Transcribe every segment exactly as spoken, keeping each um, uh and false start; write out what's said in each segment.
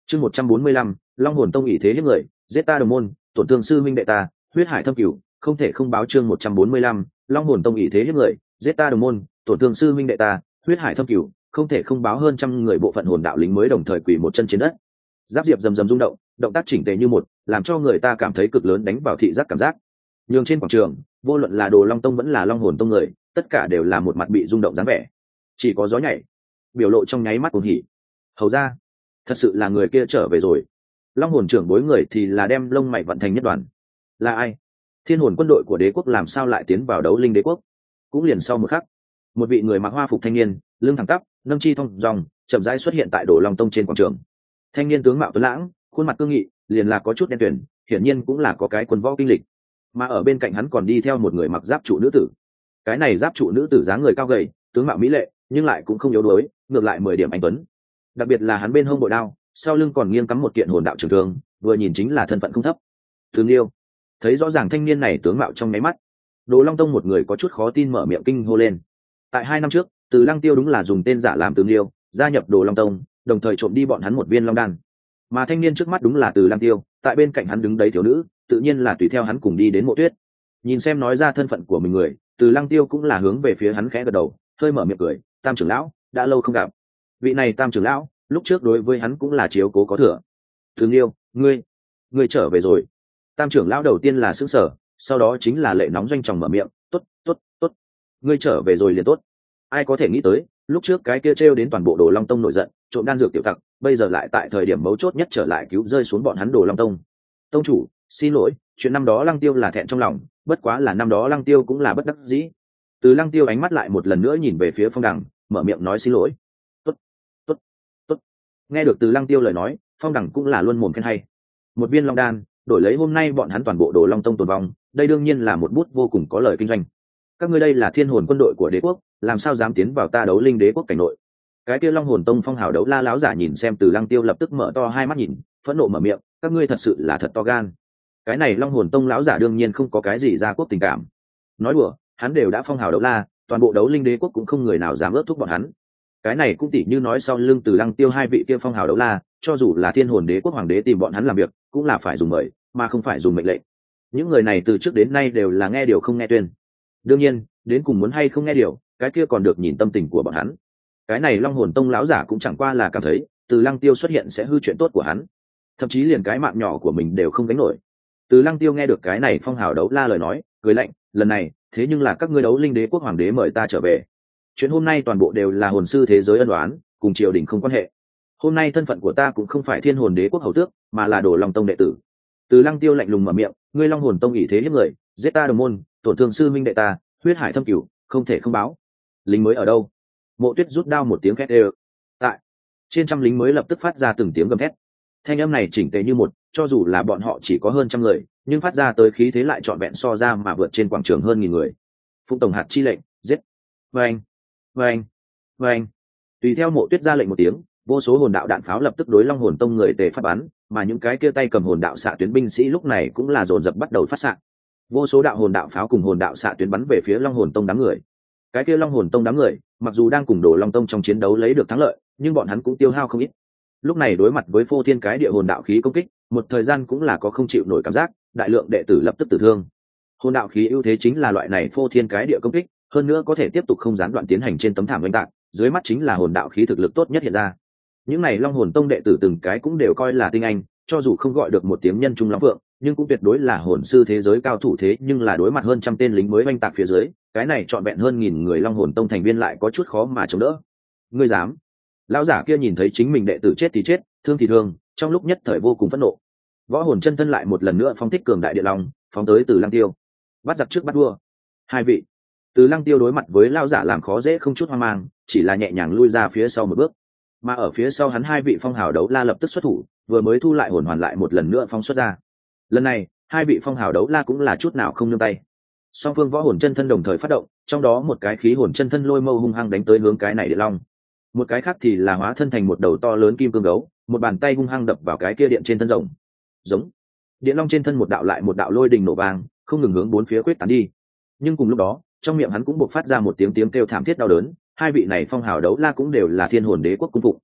chương một trăm bốn mươi lăm, long hồn tông ỷ thế hiếp người, giết ta đồng môn, tổn thương sư minh đệ ta, huyết hải thâm cửu, không thể không báo. Chương một trăm bốn mươi lăm, long hồn tông ỷ thế hiếp người, giết ta đồng môn, tổn thương sư minh đệ ta, huyết hải thâm cửu, không thể không báo. Hơn trăm người bộ phận hồn đạo lính mới đồng thời quỳ một chân trên đất, giáp diệp rầm rầm rung động, động tác chỉnh tề như một, làm cho người ta cảm thấy cực lớn đánh vào thị giác cảm giác. Nhưng trên quảng trường, vô luận là Đồ Long Tông vẫn là Long Hồn Tông người, tất cả đều là một mặt bị rung động dáng vẻ, chỉ có gió nhảy, biểu lộ trong nháy mắt cuồng hỉ. Hầu ra, thật sự là người kia trở về rồi. Long hồn trưởng bối người thì là đem lông mày vận thành nhất đoàn. Là ai? Thiên hồn quân đội của đế quốc làm sao lại tiến vào đấu linh đế quốc? Cũng liền sau một khắc, một vị người mặc hoa phục thanh niên, lưng thẳng tắp, nâng chi thong dòng, chậm rãi xuất hiện tại Đồ Long Tông trên quảng trường. Thanh niên tướng mạo tuấn lãng, khuôn mặt cương nghị, liền là có chút đen tuyền, hiển nhiên cũng là có cái quân võ kinh lịch. Mà ở bên cạnh hắn còn đi theo một người mặc giáp trụ nữ tử. Cái này giáp trụ nữ tử dáng người cao gầy, tướng mạo mỹ lệ, nhưng lại cũng không yếu đuối, ngược lại mười điểm anh tuấn. Đặc biệt là hắn bên hông bội đao, sau lưng còn nghiêng cắm một kiện hồn đạo trường thương, vừa nhìn chính là thân phận không thấp. Tướng Liêu. Thấy rõ ràng thanh niên này tướng mạo trong nháy mắt, Đồ Long Tông một người có chút khó tin mở miệng kinh hô lên. Tại hai năm trước, Từ Lăng Tiêu đúng là dùng tên giả làm Tướng Liêu, gia nhập Đồ Long Tông, đồng thời trộm đi bọn hắn một viên long đan. Mà thanh niên trước mắt đúng là Từ Lăng Tiêu, tại bên cạnh hắn đứng đấy thiếu nữ, tự nhiên là tùy theo hắn cùng đi đến Mộ Tuyết. Nhìn xem nói ra thân phận của mình người, Từ Lăng Tiêu cũng là hướng về phía hắn khẽ gật đầu, hơi mở miệng cười, "Tam trưởng lão, đã lâu không gặp." Vị này Tam trưởng lão, lúc trước đối với hắn cũng là chiếu cố có thừa. "Tướng Liêu, ngươi, ngươi trở về rồi." Tam trưởng lão đầu tiên là sững sờ, sau đó chính là lệ nóng doanh tròng mở miệng, "Tốt, tốt, tốt, ngươi trở về rồi liền tốt." Ai có thể nghĩ tới, lúc trước cái kia trêu đến toàn bộ Đồ Long Tông nổi giận, trộm đan dược tiểu tặc, bây giờ lại tại thời điểm mấu chốt nhất trở lại cứu rơi xuống bọn hắn Đồ Long Tông. "Tông chủ, xin lỗi, chuyện năm đó Lăng Tiêu là thẹn trong lòng, bất quá là năm đó Lăng Tiêu cũng là bất đắc dĩ." Từ Lăng Tiêu ánh mắt lại một lần nữa nhìn về phía Phong Đằng, mở miệng nói xin lỗi. "Tốt, tốt, tốt." Nghe được Từ Lăng Tiêu lời nói, Phong Đằng cũng là luôn mồm khen hay. Một viên long đan, đổi lấy hôm nay bọn hắn toàn bộ Đồ Long Tông tồn vong, đây đương nhiên là một bút vô cùng có lời kinh doanh. "Các ngươi đây là thiên hồn quân đội của đế quốc, làm sao dám tiến vào ta đấu linh đế quốc cảnh nội?" Cái kia Long Hồn Tông phong hào đấu la láo giả nhìn xem Từ Lăng Tiêu lập tức mở to hai mắt nhìn, phẫn nộ mở miệng, "Các ngươi thật sự là thật to gan." Cái này Long Hồn Tông láo giả đương nhiên không có cái gì gia quốc tình cảm. Nói đùa, hắn đều đã phong hào đấu la, toàn bộ đấu linh đế quốc cũng không người nào dám ước thúc bọn hắn. Cái này cũng tỉ như nói sau lưng Từ Lăng Tiêu hai vị kia phong hào đấu la, cho dù là thiên hồn đế quốc hoàng đế tìm bọn hắn làm việc, cũng là phải dùng mời, mà không phải dùng mệnh lệnh. Những người này từ trước đến nay đều là nghe điều không nghe tuyên. Đương nhiên, đến cùng muốn hay không nghe điều, cái kia còn được nhìn tâm tình của bọn hắn. Cái này Long Hồn Tông lão giả cũng chẳng qua là cảm thấy Từ Lăng Tiêu xuất hiện sẽ hư chuyện tốt của hắn, thậm chí liền cái mạng nhỏ của mình đều không gánh nổi. Từ Lăng Tiêu nghe được cái này phong hào đấu la lời nói, cười lạnh, "Lần này, thế nhưng là các ngươi đấu linh đế quốc hoàng đế mời ta trở về. Chuyện hôm nay toàn bộ đều là hồn sư thế giới ân oán, cùng triều đình không quan hệ. Hôm nay thân phận của ta cũng không phải thiên hồn đế quốc hầu tước, mà là Đồ Long Tông đệ tử." Từ Lăng Tiêu lạnh lùng mở miệng, "Ngươi Long Hồn Tông ỷ thế hiếp người, giết ta đồng môn, tổn thương sư minh đệ ta, huyết hải thâm cửu, không thể không báo. Lính mới ở đâu?" Mộ Tuyết rút đao một tiếng khét ê. Tại trên trăm lính mới lập tức phát ra từng tiếng gầm thét. Thanh âm này chỉnh tề như một, cho dù là bọn họ chỉ có hơn trăm người, nhưng phát ra tới khí thế lại trọn vẹn so ra mà vượt trên quảng trường hơn nghìn người. Phụng tổng hạt chi lệnh, giết. Vâng, vâng, vâng. Tùy theo Mộ Tuyết ra lệnh một tiếng, vô số hồn đạo đạn pháo lập tức đối Long Hồn Tông người tề phát bắn, mà những cái kia tay cầm hồn đạo xạ tuyến binh sĩ lúc này cũng là dồn dập bắt đầu phát xạ. Vô số đạo hồn đạo pháo cùng hồn đạo xạ tuyến bắn về phía Long Hồn Tông đám người. Cái kia Long Hồn Tông đám người, mặc dù đang cùng Đồ Long Tông trong chiến đấu lấy được thắng lợi, nhưng bọn hắn cũng tiêu hao không ít. Lúc này đối mặt với phô thiên cái địa hồn đạo khí công kích, một thời gian cũng là có không chịu nổi cảm giác, đại lượng đệ tử lập tức tử thương. Hồn đạo khí ưu thế chính là loại này phô thiên cái địa công kích, hơn nữa có thể tiếp tục không gián đoạn tiến hành trên tấm thảm oanh tạc, dưới mắt chính là hồn đạo khí thực lực tốt nhất hiện ra. Những này Long Hồn Tông đệ tử từng cái cũng đều coi là tinh anh, cho dù không gọi được một tiếng nhân trung lắm vượng, nhưng cũng tuyệt đối là hồn sư thế giới cao thủ thế, nhưng là đối mặt hơn trăm tên lính mới oanh tạc phía dưới, cái này trọn vẹn hơn nghìn người Long Hồn Tông thành viên lại có chút khó mà chống đỡ. "Ngươi dám?" Lão giả kia nhìn thấy chính mình đệ tử chết thì chết, thương thì thương, trong lúc nhất thời vô cùng phẫn nộ. Võ hồn chân thân lại một lần nữa phóng thích cường đại địa long, phóng tới Từ Lăng Tiêu. Bắt giặc trước bắt vua. Hai vị. Từ Lăng Tiêu đối mặt với lão giả làm khó dễ không chút hoang mang, chỉ là nhẹ nhàng lui ra phía sau một bước. Mà ở phía sau hắn hai vị phong hào đấu la lập tức xuất thủ, vừa mới thu lại hồn hoàn lại một lần nữa phóng xuất ra. Lần này, hai vị phong hào đấu la cũng là chút nào không nương tay. Song phương võ hồn chân thân đồng thời phát động, trong đó một cái khí hồn chân thân lôi mâu hung hăng đánh tới hướng cái này địa long, một cái khác thì là hóa thân thành một đầu to lớn kim cương gấu, một bàn tay hung hăng đập vào cái kia điện trên thân rồng. Giống. Điện long trên thân một đạo lại một đạo lôi đình nổ vang, không ngừng hướng bốn phía quyết tán đi. Nhưng cùng lúc đó, trong miệng hắn cũng bộc phát ra một tiếng tiếng kêu thảm thiết đau đớn. Hai vị này phong hào đấu la cũng đều là thiên hồn đế quốc cung phụng.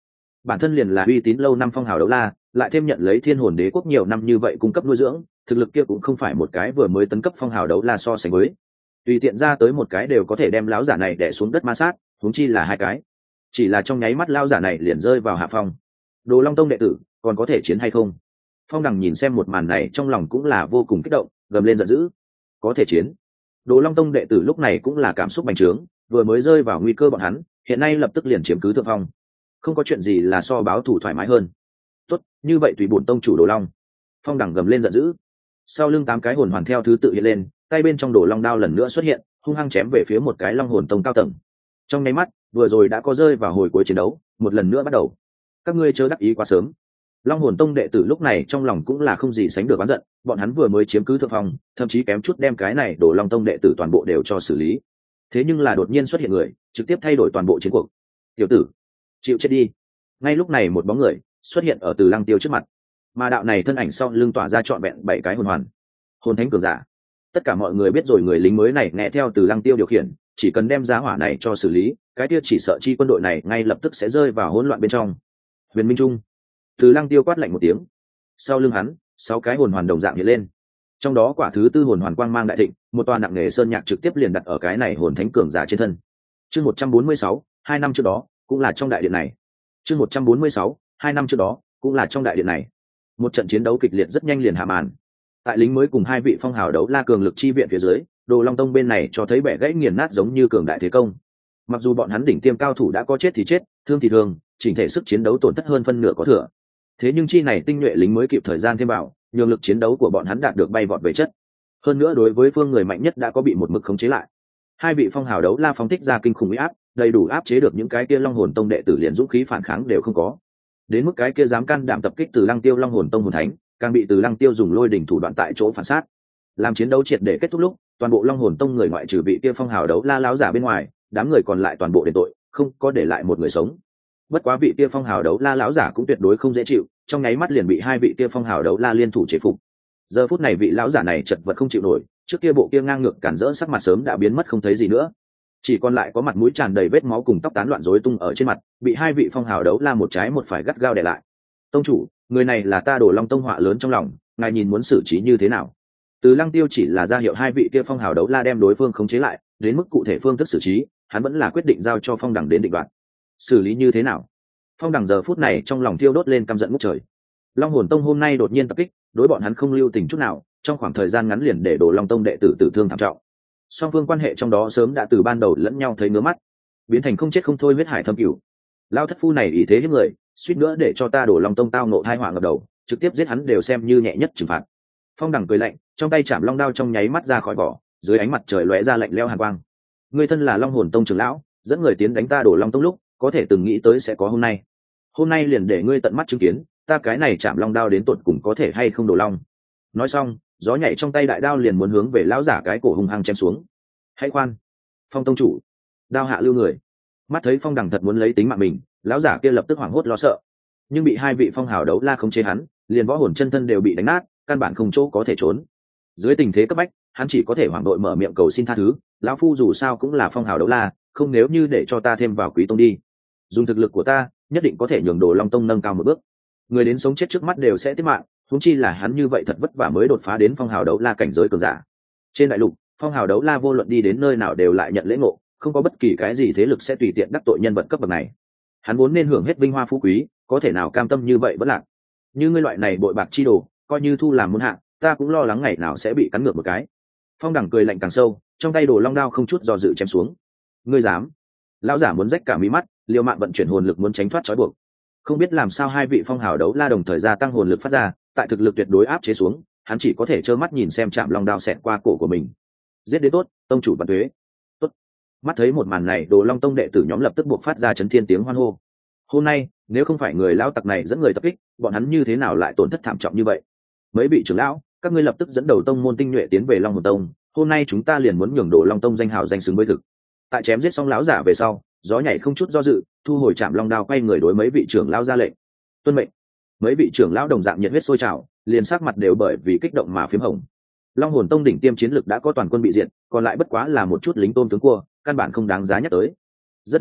bản thân liền là uy tín lâu năm phong hào đấu la, lại thêm nhận lấy thiên hồn đế quốc nhiều năm như vậy cung cấp nuôi dưỡng, thực lực kia cũng không phải một cái vừa mới tấn cấp phong hào đấu la so sánh với. Tùy tiện ra tới một cái đều có thể đem lão giả này đè xuống đất ma sát, huống chi là hai cái. Chỉ là trong nháy mắt lão giả này liền rơi vào hạ phong. Đồ Long Tông đệ tử, còn có thể chiến hay không? Phong Đằng nhìn xem một màn này trong lòng cũng là vô cùng kích động, gầm lên giận dữ. Có thể chiến. Đồ Long Tông đệ tử lúc này cũng là cảm xúc bành trướng, vừa mới rơi vào nguy cơ bọn hắn, hiện nay lập tức liền chiếm cứ thượng phong. Không có chuyện gì là so báo thủ thoải mái hơn. Tốt, như vậy tùy bổn tông chủ Đồ Long. Phong Đằng gầm lên giận dữ. Sau lưng tám cái hồn hoàn theo thứ tự hiện lên, tay bên trong Đồ Long đao lần nữa xuất hiện, hung hăng chém về phía một cái Long Hồn Tông cao tầng. Trong nháy mắt, vừa rồi đã có rơi vào hồi cuối chiến đấu, một lần nữa bắt đầu. Các ngươi chớ đắc ý quá sớm. Long Hồn Tông đệ tử lúc này trong lòng cũng là không gì sánh được oán giận, bọn hắn vừa mới chiếm cứ thượng phong, thậm chí kém chút đem cái này Đồ Long Tông đệ tử toàn bộ đều cho xử lý. Thế nhưng là đột nhiên xuất hiện người, trực tiếp thay đổi toàn bộ chiến cuộc. Tiểu tử, chịu chết đi. Ngay lúc này một bóng người xuất hiện ở Từ Lăng Tiêu trước mặt, mà đạo này thân ảnh sau lưng tỏa ra trọn vẹn bảy cái hồn hoàn, hồn thánh cường giả. Tất cả mọi người biết rồi, người lính mới này nghe theo Từ Lăng Tiêu điều khiển, chỉ cần đem giá hỏa này cho xử lý, cái kia chỉ sợ chi quân đội này ngay lập tức sẽ rơi vào hỗn loạn bên trong. Huyền Minh Trung. Từ Lăng Tiêu quát lạnh một tiếng, sau lưng hắn sáu cái hồn hoàn đồng dạng hiện lên, trong đó quả thứ tư hồn hoàn quang mang đại thịnh, một tòa nặng nề sơn nhạc trực tiếp liền đặt ở cái này hồn thánh cường giả trên thân. Chương một trăm bốn mươi sáu, hai năm trước đó cũng là trong đại điện này. Chương một trăm bốn mươi sáu, hai năm trước đó cũng là trong đại điện này. Một trận chiến đấu kịch liệt rất nhanh liền hạ màn. Tại lính mới cùng hai vị phong hào đấu la cường lực chi viện phía dưới, Đồ Long Tông bên này cho thấy bẻ gãy nghiền nát giống như cường đại thế công. Mặc dù bọn hắn đỉnh tiêm cao thủ đã có chết thì chết, thương thì thương, chỉnh thể sức chiến đấu tổn thất hơn phân nửa có thừa. Thế nhưng chi này tinh nhuệ lính mới kịp thời gian thêm vào, nhường lực chiến đấu của bọn hắn đạt được bay vọt về chất. Hơn nữa đối với phương người mạnh nhất đã có bị một mực khống chế lại. Hai vị phong hào đấu la phóng thích ra kinh khủng uy áp, đầy đủ áp chế được những cái kia Long Hồn Tông đệ tử, liền dũng khí phản kháng đều không có. Đến mức cái kia dám can đảm tập kích Từ Lăng Tiêu Long Hồn Tông hồn thánh, càng bị Từ Lăng Tiêu dùng lôi đỉnh thủ đoạn tại chỗ phản sát. Làm chiến đấu triệt để kết thúc lúc, toàn bộ Long Hồn Tông người ngoại trừ vị kia phong hào đấu la láo giả bên ngoài, đám người còn lại toàn bộ đền tội, không có để lại một người sống. Bất quá vị kia phong hào đấu la láo giả cũng tuyệt đối không dễ chịu, trong nháy mắt liền bị hai vị kia phong hào đấu la liên thủ chế phục. Giờ phút này vị lão giả này chật vật không chịu nổi, trước kia bộ kia ngang ngược cản rỡ sắc mặt sớm đã biến mất không thấy gì nữa, chỉ còn lại có mặt mũi tràn đầy vết máu cùng tóc tán loạn rối tung ở trên mặt, bị hai vị phong hào đấu la một trái một phải gắt gao đè lại. Tông chủ, người này là ta Đồ Long Tông họa lớn trong lòng, ngài nhìn muốn xử trí như thế nào? Từ Lăng Tiêu chỉ là ra hiệu hai vị kia phong hào đấu la đem đối phương khống chế lại, đến mức cụ thể phương thức xử trí, hắn vẫn là quyết định giao cho Phong Đằng đến định đoạt. Xử lý như thế nào? Phong Đằng giờ phút này trong lòng thiêu đốt lên căm giận ngút trời. Long Hồn Tông hôm nay đột nhiên tập kích, đối bọn hắn không lưu tình chút nào, trong khoảng thời gian ngắn liền để Đồ Long Tông đệ tử tử thương thảm trọng. Song phương quan hệ trong đó sớm đã từ ban đầu lẫn nhau thấy ngứa mắt, biến thành không chết không thôi huyết hải thâm cửu. Lao thất phu này ý thế hiếp người, suýt nữa để cho ta Đồ Long Tông tao nộ tai họa ngập đầu, trực tiếp giết hắn đều xem như nhẹ nhất trừng phạt. Phong Đằng cười lạnh, trong tay chạm long đao trong nháy mắt ra khỏi vỏ, dưới ánh mặt trời lóe ra lạnh lẽo hàn quang. Ngươi thân là Long Hồn Tông trưởng lão, dẫn người tiến đánh ta Đồ Long Tông lúc, có thể từng nghĩ tới sẽ có hôm nay. Hôm nay liền để ngươi tận mắt chứng kiến, ta cái này chạm long đao đến tận cùng có thể hay không đổ long. Nói xong, gió nhảy trong tay đại đao liền muốn hướng về lão giả cái cổ hung hăng chém xuống. Hãy khoan, Phong tông chủ, đao hạ lưu người. Mắt thấy Phong Đằng thật muốn lấy tính mạng mình, lão giả kia lập tức hoảng hốt lo sợ, nhưng bị hai vị phong hào đấu la không chế hắn, liền võ hồn chân thân đều bị đánh nát, căn bản không chỗ có thể trốn. Dưới tình thế cấp bách, hắn chỉ có thể hoảng đội mở miệng cầu xin tha thứ. Lão phu dù sao cũng là phong hào đấu la, không nếu như để cho ta thêm vào Quý Tông đi, dùng thực lực của ta nhất định có thể nhường Đồ Long Tông nâng cao một bước. Người đến sống chết trước mắt đều sẽ tiết mạng, huống chi là hắn như vậy thật vất vả mới đột phá đến phong hào đấu la cảnh giới cường giả. Trên đại lục, phong hào đấu la vô luận đi đến nơi nào đều lại nhận lễ ngộ, không có bất kỳ cái gì thế lực sẽ tùy tiện đắc tội nhân vật cấp bậc này. Hắn vốn nên hưởng hết vinh hoa phú quý, có thể nào cam tâm như vậy vẫn lạc. Như ngươi loại này bội bạc chi đồ, coi như thu làm môn hạ, ta cũng lo lắng ngày nào sẽ bị cắn ngược một cái. Phong Đằng cười lạnh càng sâu, trong tay Đồ Long đao không chút do dự chém xuống. Ngươi dám? Lão giả muốn rách cả mí mắt, liều mạng vận chuyển hồn lực muốn tránh thoát trói buộc. Không biết làm sao hai vị phong hào đấu la đồng thời gia tăng hồn lực phát ra, tại thực lực tuyệt đối áp chế xuống, hắn chỉ có thể trơ mắt nhìn xem chạm long đao xẹt qua cổ của mình. Giết đến tốt, tông chủ Vạn Tuế. Tốt. Mắt thấy một màn này, Đồ Long Tông đệ tử nhóm lập tức buộc phát ra chấn thiên tiếng hoan hô. Hôm nay, nếu không phải người lão tặc này dẫn người tập kích, bọn hắn như thế nào lại tổn thất thảm trọng như vậy? Mấy vị trưởng lão, các ngươi lập tức dẫn đầu tông môn tinh nhuệ tiến về Long Hồn Tông, hôm nay chúng ta liền muốn nhường Đồ Long Tông danh hào danh xứng với thực. Tại chém giết xong lão giả về sau, gió nhảy không chút do dự, thu hồi chạm long đao, quay người đối mấy vị trưởng lão ra lệnh. Tuân mệnh. Mấy vị trưởng lão đồng dạng nhiệt huyết sôi trào, liền sắc mặt đều bởi vì kích động mà phím hồng. Long Hồn Tông đỉnh tiêm chiến lực đã có toàn quân bị diệt, còn lại bất quá là một chút lính tôm tướng cua, căn bản không đáng giá nhắc tới. Rất nhanh,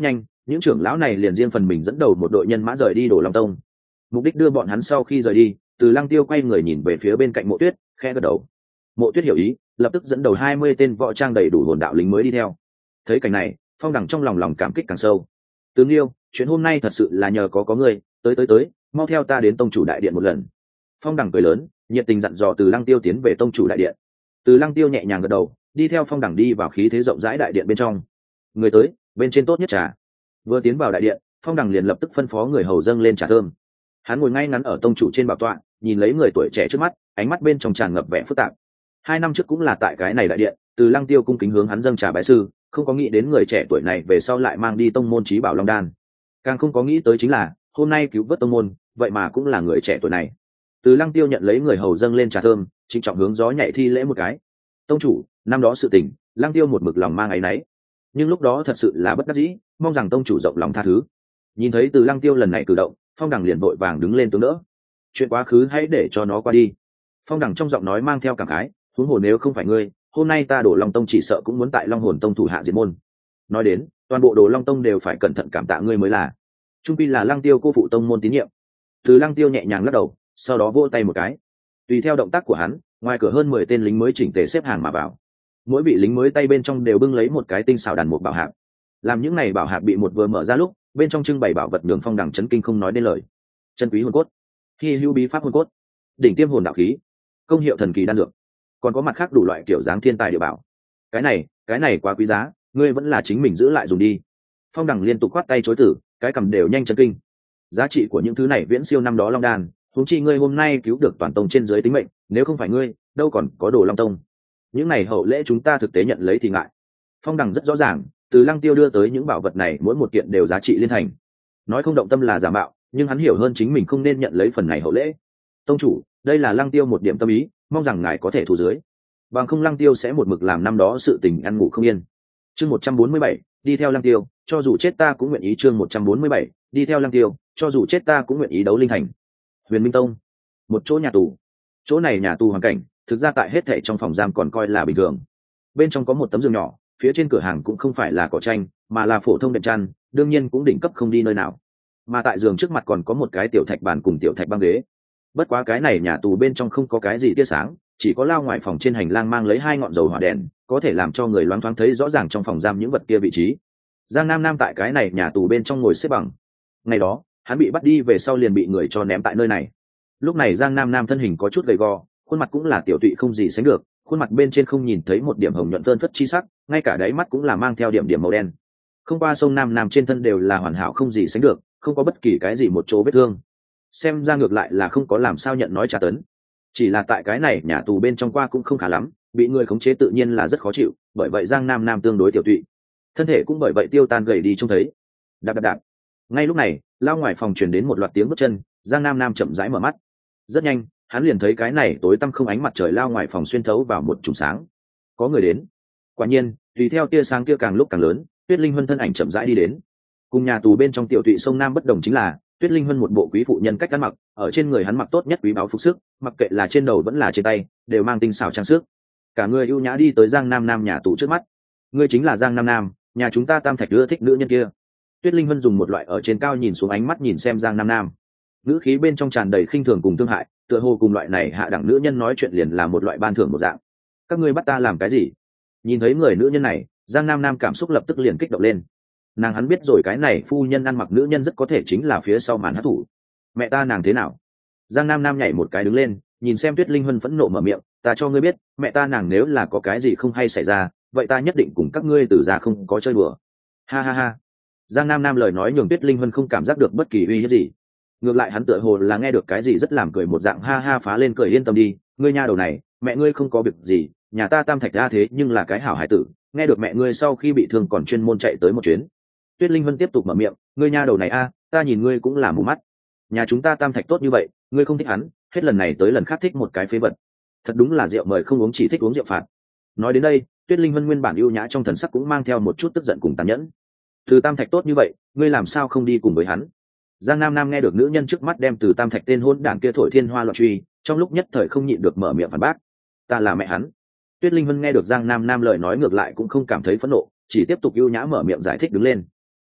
những trưởng lão này liền riêng phần mình dẫn đầu một đội nhân mã rời đi Đồ Long Tông. Mục đích đưa bọn hắn sau khi rời đi, Từ Lăng Tiêu quay người nhìn về phía bên cạnh Mộ Tuyết, khẽ gật đầu. Mộ Tuyết hiểu ý, lập tức dẫn đầu hai mươi tên võ trang đầy đủ hồn đạo lính mới đi theo. Thấy cảnh này, Phong Đằng trong lòng lòng cảm kích càng sâu. Tướng Liêu, chuyện hôm nay thật sự là nhờ có có người, tới tới tới, mau theo ta đến tông chủ đại điện một lần. Phong Đằng cười lớn, nhiệt tình dặn dò Từ Lăng Tiêu tiến về tông chủ đại điện. Từ Lăng Tiêu nhẹ nhàng gật đầu, đi theo Phong Đằng đi vào khí thế rộng rãi đại điện bên trong. Người tới, bên trên tốt nhất trà. Vừa tiến vào đại điện, Phong Đằng liền lập tức phân phó người hầu dâng lên trà thơm. Hắn ngồi ngay ngắn ở tông chủ trên bảo tọa, nhìn lấy người tuổi trẻ trước mắt, ánh mắt bên trong tràn ngập vẻ phức tạp. Hai năm trước cũng là tại cái này đại điện, Từ Lăng Tiêu cung kính hướng hắn dâng trà bái sư, không có nghĩ đến người trẻ tuổi này về sau lại mang đi tông môn chí bảo Long Đan. Càng không có nghĩ tới chính là hôm nay cứu vớt tông môn, vậy mà cũng là người trẻ tuổi này. Từ Lăng Tiêu nhận lấy người hầu dâng lên trà thơm, trịnh trọng hướng gió nhạy thi lễ một cái. Tông chủ, năm đó sự tình, Lăng Tiêu một mực lòng mang áy náy, nhưng lúc đó thật sự là bất đắc dĩ, mong rằng tông chủ rộng lòng tha thứ. Nhìn thấy Từ Lăng Tiêu lần này cử động, Phong Đằng liền vội vàng đứng lên tướng đỡ. Chuyện quá khứ hãy để cho nó qua đi. Phong Đằng trong giọng nói mang theo cảm khái, huống hồ nếu không phải ngươi, hôm nay ta Đồ Long Tông chỉ sợ cũng muốn tại Long Hồn Tông thủ hạ diệt môn. Nói đến, toàn bộ Đồ Long Tông đều phải cẩn thận cảm tạ ngươi mới là. Trung pi là Lăng Tiêu cô phụ tông môn tín nhiệm. Từ Lăng Tiêu nhẹ nhàng lắc đầu, sau đó vỗ tay một cái. Tùy theo động tác của hắn, ngoài cửa hơn mười tên lính mới chỉnh tề xếp hàng mà vào. Mỗi vị lính mới tay bên trong đều bưng lấy một cái tinh xảo đàn mục bảo hạp. Làm những này bảo hạp bị một vừa mở ra lúc, bên trong trưng bày bảo vật nhường Phong Đằng chấn kinh không nói nên lời. Chân quý hồn cốt, hi hữu bí pháp hồn cốt, đỉnh tiêm hồn đạo khí, công hiệu thần kỳ đan dược, còn có mặt khác đủ loại kiểu dáng thiên tài địa bảo. Cái này, cái này quá quý giá, ngươi vẫn là chính mình giữ lại dùng đi. Phong Đằng liên tục quát tay chối từ, cái cầm đều nhanh chấn kinh. Giá trị của những thứ này viễn siêu năm đó Long Đan, huống chi ngươi hôm nay cứu được toàn tông trên dưới tính mệnh, nếu không phải ngươi, đâu còn có Đồ Long Tông. Những này hậu lễ chúng ta thực tế nhận lấy thì ngại. Phong Đằng rất rõ ràng, Từ Lăng Tiêu đưa tới những bảo vật này mỗi một kiện đều giá trị liên thành. Nói không động tâm là giả mạo, nhưng hắn hiểu hơn chính mình không nên nhận lấy phần này hậu lễ. Tông chủ, đây là Lăng Tiêu một điểm tâm ý, mong rằng ngài có thể thu dưới. Bằng không Lăng Tiêu sẽ một mực làm năm đó sự tình ăn ngủ không yên. Chương một trăm bốn mươi bảy, đi theo Lăng Tiêu, cho dù chết ta cũng nguyện ý. Chương một trăm bốn mươi bảy, đi theo Lăng Tiêu, cho dù chết ta cũng nguyện ý. Đấu Linh Thành, Huyền Minh Tông, một chỗ nhà tù. Chỗ này nhà tù hoàn cảnh, thực ra tại hết thảy trong phòng giam còn coi là bình thường. Bên trong có một tấm giường nhỏ, phía trên cửa hàng cũng không phải là cỏ tranh, mà là phổ thông đệm chăn, đương nhiên cũng đỉnh cấp không đi nơi nào. Mà tại giường trước mặt còn có một cái tiểu thạch bàn cùng tiểu thạch băng ghế. Bất quá cái này nhà tù bên trong không có cái gì tia sáng, chỉ có lao ngoài phòng trên hành lang mang lấy hai ngọn dầu hỏa đèn, có thể làm cho người loáng thoáng thấy rõ ràng trong phòng giam những vật kia vị trí. Giang Nam Nam tại cái này nhà tù bên trong ngồi xếp bằng. Ngày đó, hắn bị bắt đi về sau liền bị người cho ném tại nơi này. Lúc này Giang Nam Nam thân hình có chút gầy gò, khuôn mặt cũng là tiểu tụy không gì sánh được, khuôn mặt bên trên không nhìn thấy một điểm hồng nhuận phơn phất chi sắc, ngay cả đáy mắt cũng là mang theo điểm điểm màu đen. Không qua sông Nam Nam trên thân đều là hoàn hảo không gì sánh được, không có bất kỳ cái gì một chỗ vết thương. Xem ra ngược lại là không có làm sao nhận nói trả tấn. Chỉ là tại cái này nhà tù bên trong qua cũng không khá lắm, bị người khống chế tự nhiên là rất khó chịu, bởi vậy Giang Nam Nam tương đối tiểu tụy, thân thể cũng bởi vậy tiêu tan gầy đi trông thấy. Đạp đạp đạp. Ngay lúc này, lao ngoài phòng truyền đến một loạt tiếng bước chân, Giang Nam Nam chậm rãi mở mắt. Rất nhanh, hắn liền thấy cái này tối tăm không ánh mặt trời lao ngoài phòng xuyên thấu vào một chùm sáng. Có người đến. Quả nhiên, tùy theo tia sáng kia càng lúc càng lớn, Tuyết Linh Huân thân ảnh chậm rãi đi đến. Cùng nhà tù bên trong tiểu tụy sông Nam bất đồng chính là, Tuyết Linh Huân một bộ quý phụ nhân cách ăn mặc, ở trên người hắn mặc tốt nhất quý báu phục sức, mặc kệ là trên đầu vẫn là trên tay, đều mang tinh xảo trang sức. Cả người ưu nhã đi tới Giang Nam Nam nhà tù trước mắt. Ngươi chính là Giang Nam Nam, nhà chúng ta Tam Thạch ưa thích nữ nhân kia. Tuyết Linh Huân dùng một loại ở trên cao nhìn xuống ánh mắt nhìn xem Giang Nam Nam. Nữ khí bên trong tràn đầy khinh thường cùng thương hại, tựa hồ cùng loại này hạ đẳng nữ nhân nói chuyện liền là một loại ban thưởng một dạng. Các ngươi bắt ta làm cái gì? Nhìn thấy người nữ nhân này, Giang Nam Nam cảm xúc lập tức liền kích động lên. Nàng hắn biết rồi cái này phu nhân ăn mặc nữ nhân rất có thể chính là phía sau màn hát thủ. Mẹ ta nàng thế nào? Giang Nam Nam nhảy một cái đứng lên, nhìn xem Tuyết Linh Huân phẫn nộ mở miệng, ta cho ngươi biết, mẹ ta nàng nếu là có cái gì không hay xảy ra, vậy ta nhất định cùng các ngươi từ già không có chơi đùa. Ha ha ha. Giang Nam Nam lời nói nhường Tuyết Linh Huân không cảm giác được bất kỳ uy hiếp gì. Ngược lại hắn tựa hồ là nghe được cái gì rất làm cười một dạng ha ha phá lên cười, yên tâm đi, ngươi nha đầu này, mẹ ngươi không có việc gì, nhà ta Tam Thạch ra thế nhưng là cái hảo hải tử, nghe được mẹ ngươi sau khi bị thương còn chuyên môn chạy tới một chuyến. Tuyết Linh Huân tiếp tục mở miệng, ngươi nha đầu này a, ta nhìn ngươi cũng là mù mắt. Nhà chúng ta Tam Thạch tốt như vậy, ngươi không thích hắn, hết lần này tới lần khác thích một cái phế vật. Thật đúng là rượu mời không uống chỉ thích uống rượu phạt. Nói đến đây, Tuyết Linh Huân nguyên bản ưu nhã trong thần sắc cũng mang theo một chút tức giận cùng tàn nhẫn. Từ Tam Thạch tốt như vậy, ngươi làm sao không đi cùng với hắn? Giang Nam Nam nghe được nữ nhân trước mắt đem Từ Tam Thạch tên hôn đảng kia thổi thiên hoa loạn truy, trong lúc nhất thời không nhịn được mở miệng phản bác. Ta là mẹ hắn. Tuyết Linh Huân nghe được Giang Nam Nam lời nói ngược lại cũng không cảm thấy phẫn nộ, chỉ tiếp tục ưu nhã mở miệng giải thích đứng lên.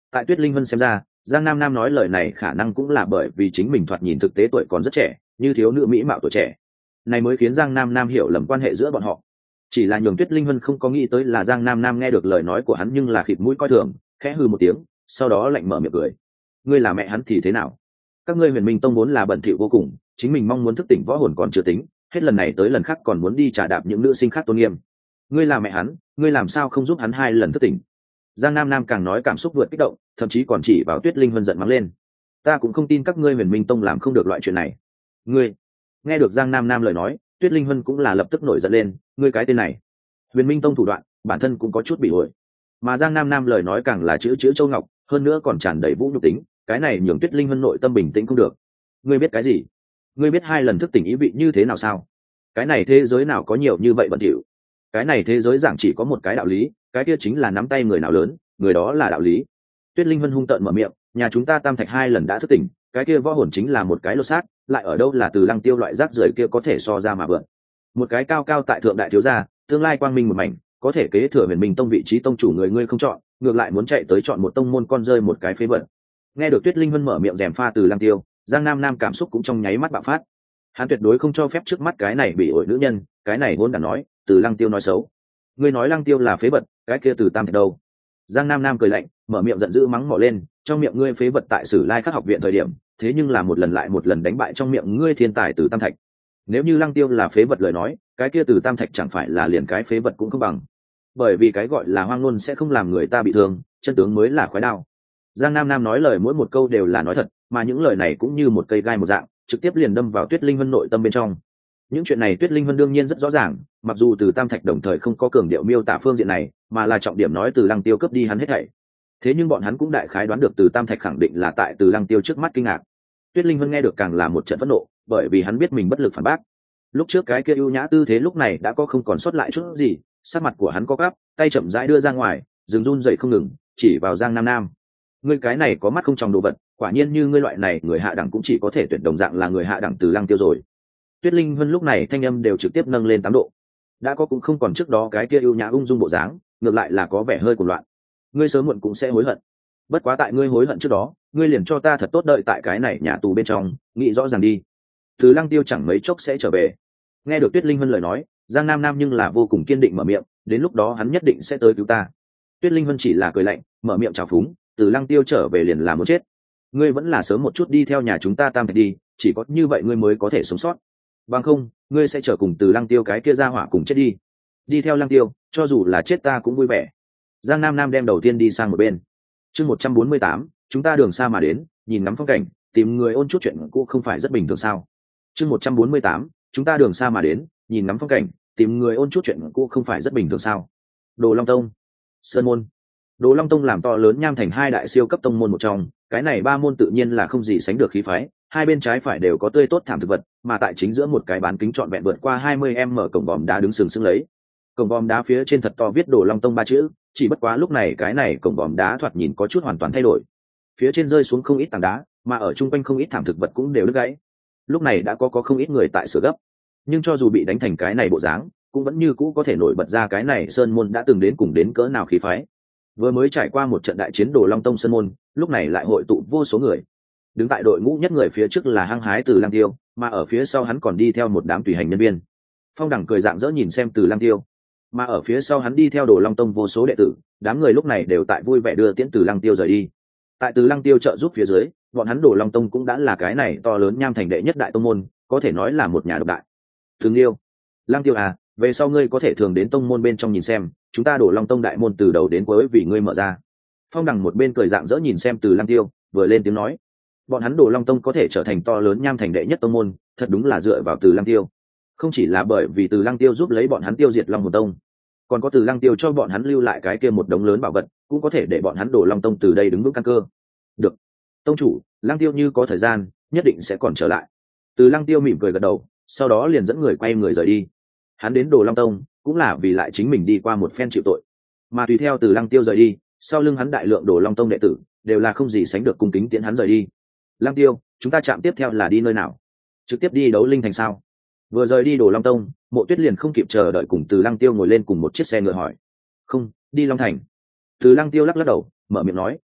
Tại Tuyết Linh Vân xem ra, Giang Nam Nam nói lời này khả năng cũng là bởi vì chính mình thoạt nhìn thực tế tuổi còn rất trẻ, như thiếu nữ mỹ mạo tuổi trẻ, này mới khiến Giang Nam Nam hiểu lầm quan hệ giữa bọn họ. Chỉ là nhường Tuyết Linh Vân không có nghĩ tới là Giang Nam Nam nghe được lời nói của hắn nhưng là khịt mũi coi thường, khẽ hừ một tiếng, sau đó lạnh mở miệng cười. Ngươi là mẹ hắn thì thế nào? Các ngươi Huyền Minh Tông vốn là bẩn thỉu vô cùng, chính mình mong muốn thức tỉnh võ hồn còn chưa tính, hết lần này tới lần khác còn muốn đi trả đạp những nữ sinh khác tôn nghiêm. Ngươi là mẹ hắn, ngươi làm sao không giúp hắn hai lần thức tỉnh? Giang Nam Nam càng nói cảm xúc vượt kích động, thậm chí còn chỉ vào Tuyết Linh Vân giận mắng lên. Ta cũng không tin các ngươi Huyền Minh Tông làm không được loại chuyện này. Ngươi? Nghe được Giang Nam Nam lời nói, Tuyết Linh Vân cũng là lập tức nổi giận lên, ngươi cái tên này. Huyền Minh Tông thủ đoạn, bản thân cũng có chút bị ổi. Mà Giang Nam Nam lời nói càng là chữ chữ châu ngọc, hơn nữa còn tràn đầy vũ nhục tính, cái này nhường Tuyết Linh Vân nội tâm bình tĩnh không được. Ngươi biết cái gì? Ngươi biết hai lần thức tỉnh ý vị như thế nào sao? Cái này thế giới nào có nhiều như vậy bẩn thỉu? Cái này thế giới giảng chỉ có một cái đạo lý, cái kia chính là nắm tay người nào lớn, người đó là đạo lý. Tuyết Linh Vân hung tợn mở miệng, nhà chúng ta Tam Thạch hai lần đã thức tỉnh, cái kia võ hồn chính là một cái lô xác, lại ở đâu là từ Lăng Tiêu loại rác rưởi kia có thể so ra mà vượn. Một cái cao cao tại thượng đại thiếu gia, tương lai quang minh một mảnh, có thể kế thừa Huyền Minh Tông vị trí tông chủ người ngươi không chọn, ngược lại muốn chạy tới chọn một tông môn con rơi một cái phế vật. Nghe được Tuyết Linh Vân mở miệng rèm pha từ Lăng Tiêu, Giang Nam Nam cảm xúc cũng trong nháy mắt bạo phát. Hắn tuyệt đối không cho phép trước mắt cái này bị ổi nữ nhân, cái này vốn đã nói, từ Lăng Tiêu nói xấu. Ngươi nói Lăng Tiêu là phế vật, cái kia từ Tam Thạch đâu? Giang Nam Nam cười lạnh, mở miệng giận dữ mắng mỏ lên, trong miệng ngươi phế vật tại Sử Lai Khắc học viện thời điểm, thế nhưng là một lần lại một lần đánh bại trong miệng ngươi thiên tài từ Tam Thạch. Nếu như Lăng Tiêu là phế vật lời nói, cái kia từ Tam Thạch chẳng phải là liền cái phế vật cũng không bằng. Bởi vì cái gọi là hoang ngôn sẽ không làm người ta bị thương, chân tướng mới là khói đao. Giang Nam Nam nói lời mỗi một câu đều là nói thật, mà những lời này cũng như một cây gai một dạng, trực tiếp liền đâm vào Tuyết Linh Vân nội tâm bên trong. Những chuyện này Tuyết Linh Vân đương nhiên rất rõ ràng, mặc dù từ Tam Thạch đồng thời không có cường điệu miêu tả phương diện này, mà là trọng điểm nói từ Lăng Tiêu cướp đi hắn hết thảy. Thế nhưng bọn hắn cũng đại khái đoán được từ Tam Thạch khẳng định là tại từ Lăng Tiêu trước mắt kinh ngạc. Tuyết Linh Vân nghe được càng là một trận phẫn nộ, bởi vì hắn biết mình bất lực phản bác. Lúc trước cái kia ưu nhã tư thế lúc này đã có không còn sót lại chút gì, sắc mặt của hắn có gắp, tay chậm rãi đưa ra ngoài, dừng run dậy không ngừng, chỉ vào Giang Nam Nam. Ngươi cái này có mắt không tròng đồ vật, quả nhiên như ngươi loại này người hạ đẳng cũng chỉ có thể tuyển đồng dạng là người hạ đẳng từ Lăng Tiêu rồi. Tuyết Linh Vân lúc này thanh âm đều trực tiếp nâng lên tám độ, đã có cũng không còn trước đó cái kia ưu nhã ung dung bộ dáng, ngược lại là có vẻ hơi cuồng loạn. Ngươi sớm muộn cũng sẽ hối hận, bất quá tại ngươi hối hận trước đó, ngươi liền cho ta thật tốt đợi tại cái này nhà tù bên trong, nghĩ rõ ràng đi. Từ Lăng Tiêu chẳng mấy chốc sẽ trở về. Nghe được Tuyết Linh Vân lời nói, Giang Nam Nam nhưng là vô cùng kiên định mở miệng, đến lúc đó hắn nhất định sẽ tới cứu ta. Tuyết Linh Vân chỉ là cười lạnh, mở miệng chào phúng, Từ Lăng Tiêu trở về liền là muốn chết. Ngươi vẫn là sớm một chút đi theo nhà chúng ta Tam Thạch đi, chỉ có như vậy ngươi mới có thể sống sót. Bằng không, ngươi sẽ trở cùng Từ Lăng Tiêu cái kia ra hỏa cùng chết đi. Đi theo Lăng Tiêu, cho dù là chết ta cũng vui vẻ. Giang Nam Nam đem đầu tiên đi sang một bên. Chương một trăm bốn mươi tám, chúng ta đường xa mà đến, nhìn ngắm phong cảnh, tìm người ôn chút chuyện cũ không phải rất bình thường sao? Chương một trăm bốn mươi tám, chúng ta đường xa mà đến, nhìn ngắm phong cảnh, tìm người ôn chút chuyện cũ không phải rất bình thường sao? Đồ Long Tông, Sơn môn. Đồ Long Tông làm to lớn nham thành hai đại siêu cấp tông môn một trong, cái này ba môn tự nhiên là không gì sánh được khí phái, hai bên trái phải đều có tươi tốt thảm thực vật, mà tại chính giữa một cái bán kính trọn vẹn vượt qua hai mươi em mở cổng vòm đá đứng sừng sững lấy. Cổng vòm đá phía trên thật to viết Đồ Long Tông ba chữ, chỉ bất quá lúc này cái này cổng vòm đá thoạt nhìn có chút hoàn toàn thay đổi. Phía trên rơi xuống không ít tảng đá, mà ở trung quanh không ít thảm thực vật cũng đều đứt gãy. Lúc này đã có có không ít người tại sửa gấp, nhưng cho dù bị đánh thành cái này bộ dáng, cũng vẫn như cũ có thể nổi bật ra cái này sơn môn đã từng đến cùng đến cỡ nào khí phái. Vừa mới trải qua một trận đại chiến Đồ Long Tông sơn môn, lúc này lại hội tụ vô số người. Đứng tại đội ngũ nhất người phía trước là hăng hái Từ Lăng Tiêu, mà ở phía sau hắn còn đi theo một đám tùy hành nhân viên. Phong Đẳng cười dạng dỡ nhìn xem Từ Lăng Tiêu, mà ở phía sau hắn đi theo Đồ Long Tông vô số đệ tử, đám người lúc này đều tại vui vẻ đưa tiễn Từ Lăng Tiêu rời đi. Tại Từ Lăng Tiêu trợ giúp phía dưới, bọn hắn Đồ Long Tông cũng đã là cái này to lớn nham thành đệ nhất đại tông môn, có thể nói là một nhà độc đại. Thường Liêu, Lăng Tiêu à, về sau ngươi có thể thường đến tông môn bên trong nhìn xem, chúng ta Đồ Long Tông đại môn từ đầu đến cuối vì ngươi mở ra. Phong Đằng một bên cười dạng dỡ nhìn xem Từ Lăng Tiêu, vừa lên tiếng nói, bọn hắn Đồ Long Tông có thể trở thành to lớn nham thành đệ nhất tông môn, thật đúng là dựa vào Từ Lăng Tiêu. Không chỉ là bởi vì Từ Lăng Tiêu giúp lấy bọn hắn tiêu diệt Long Hồn Tông, còn có Từ Lăng Tiêu cho bọn hắn lưu lại cái kia một đống lớn bảo vật, cũng có thể để bọn hắn Đồ Long Tông từ đây đứng vững căn cơ. Được, tông chủ, Lăng Tiêu như có thời gian, nhất định sẽ còn trở lại. Từ Lăng Tiêu mỉm cười gật đầu, sau đó liền dẫn người quay người rời đi. Hắn đến Đồ Long Tông cũng là vì lại chính mình đi qua một phen chịu tội, mà tùy theo Từ Lăng Tiêu rời đi, sau lưng hắn đại lượng Đồ Long Tông đệ tử đều là không gì sánh được cung kính tiễn hắn rời đi. Lăng Tiêu, chúng ta chạm tiếp theo là đi nơi nào? Trực tiếp đi Đấu Linh Thành sao? Vừa rời đi Đồ Long Tông, Mộ Tuyết liền không kịp chờ đợi cùng Từ Lăng Tiêu ngồi lên cùng một chiếc xe ngựa hỏi. Không, đi Long Thành. Từ Lăng Tiêu lắc lắc đầu, mở miệng nói.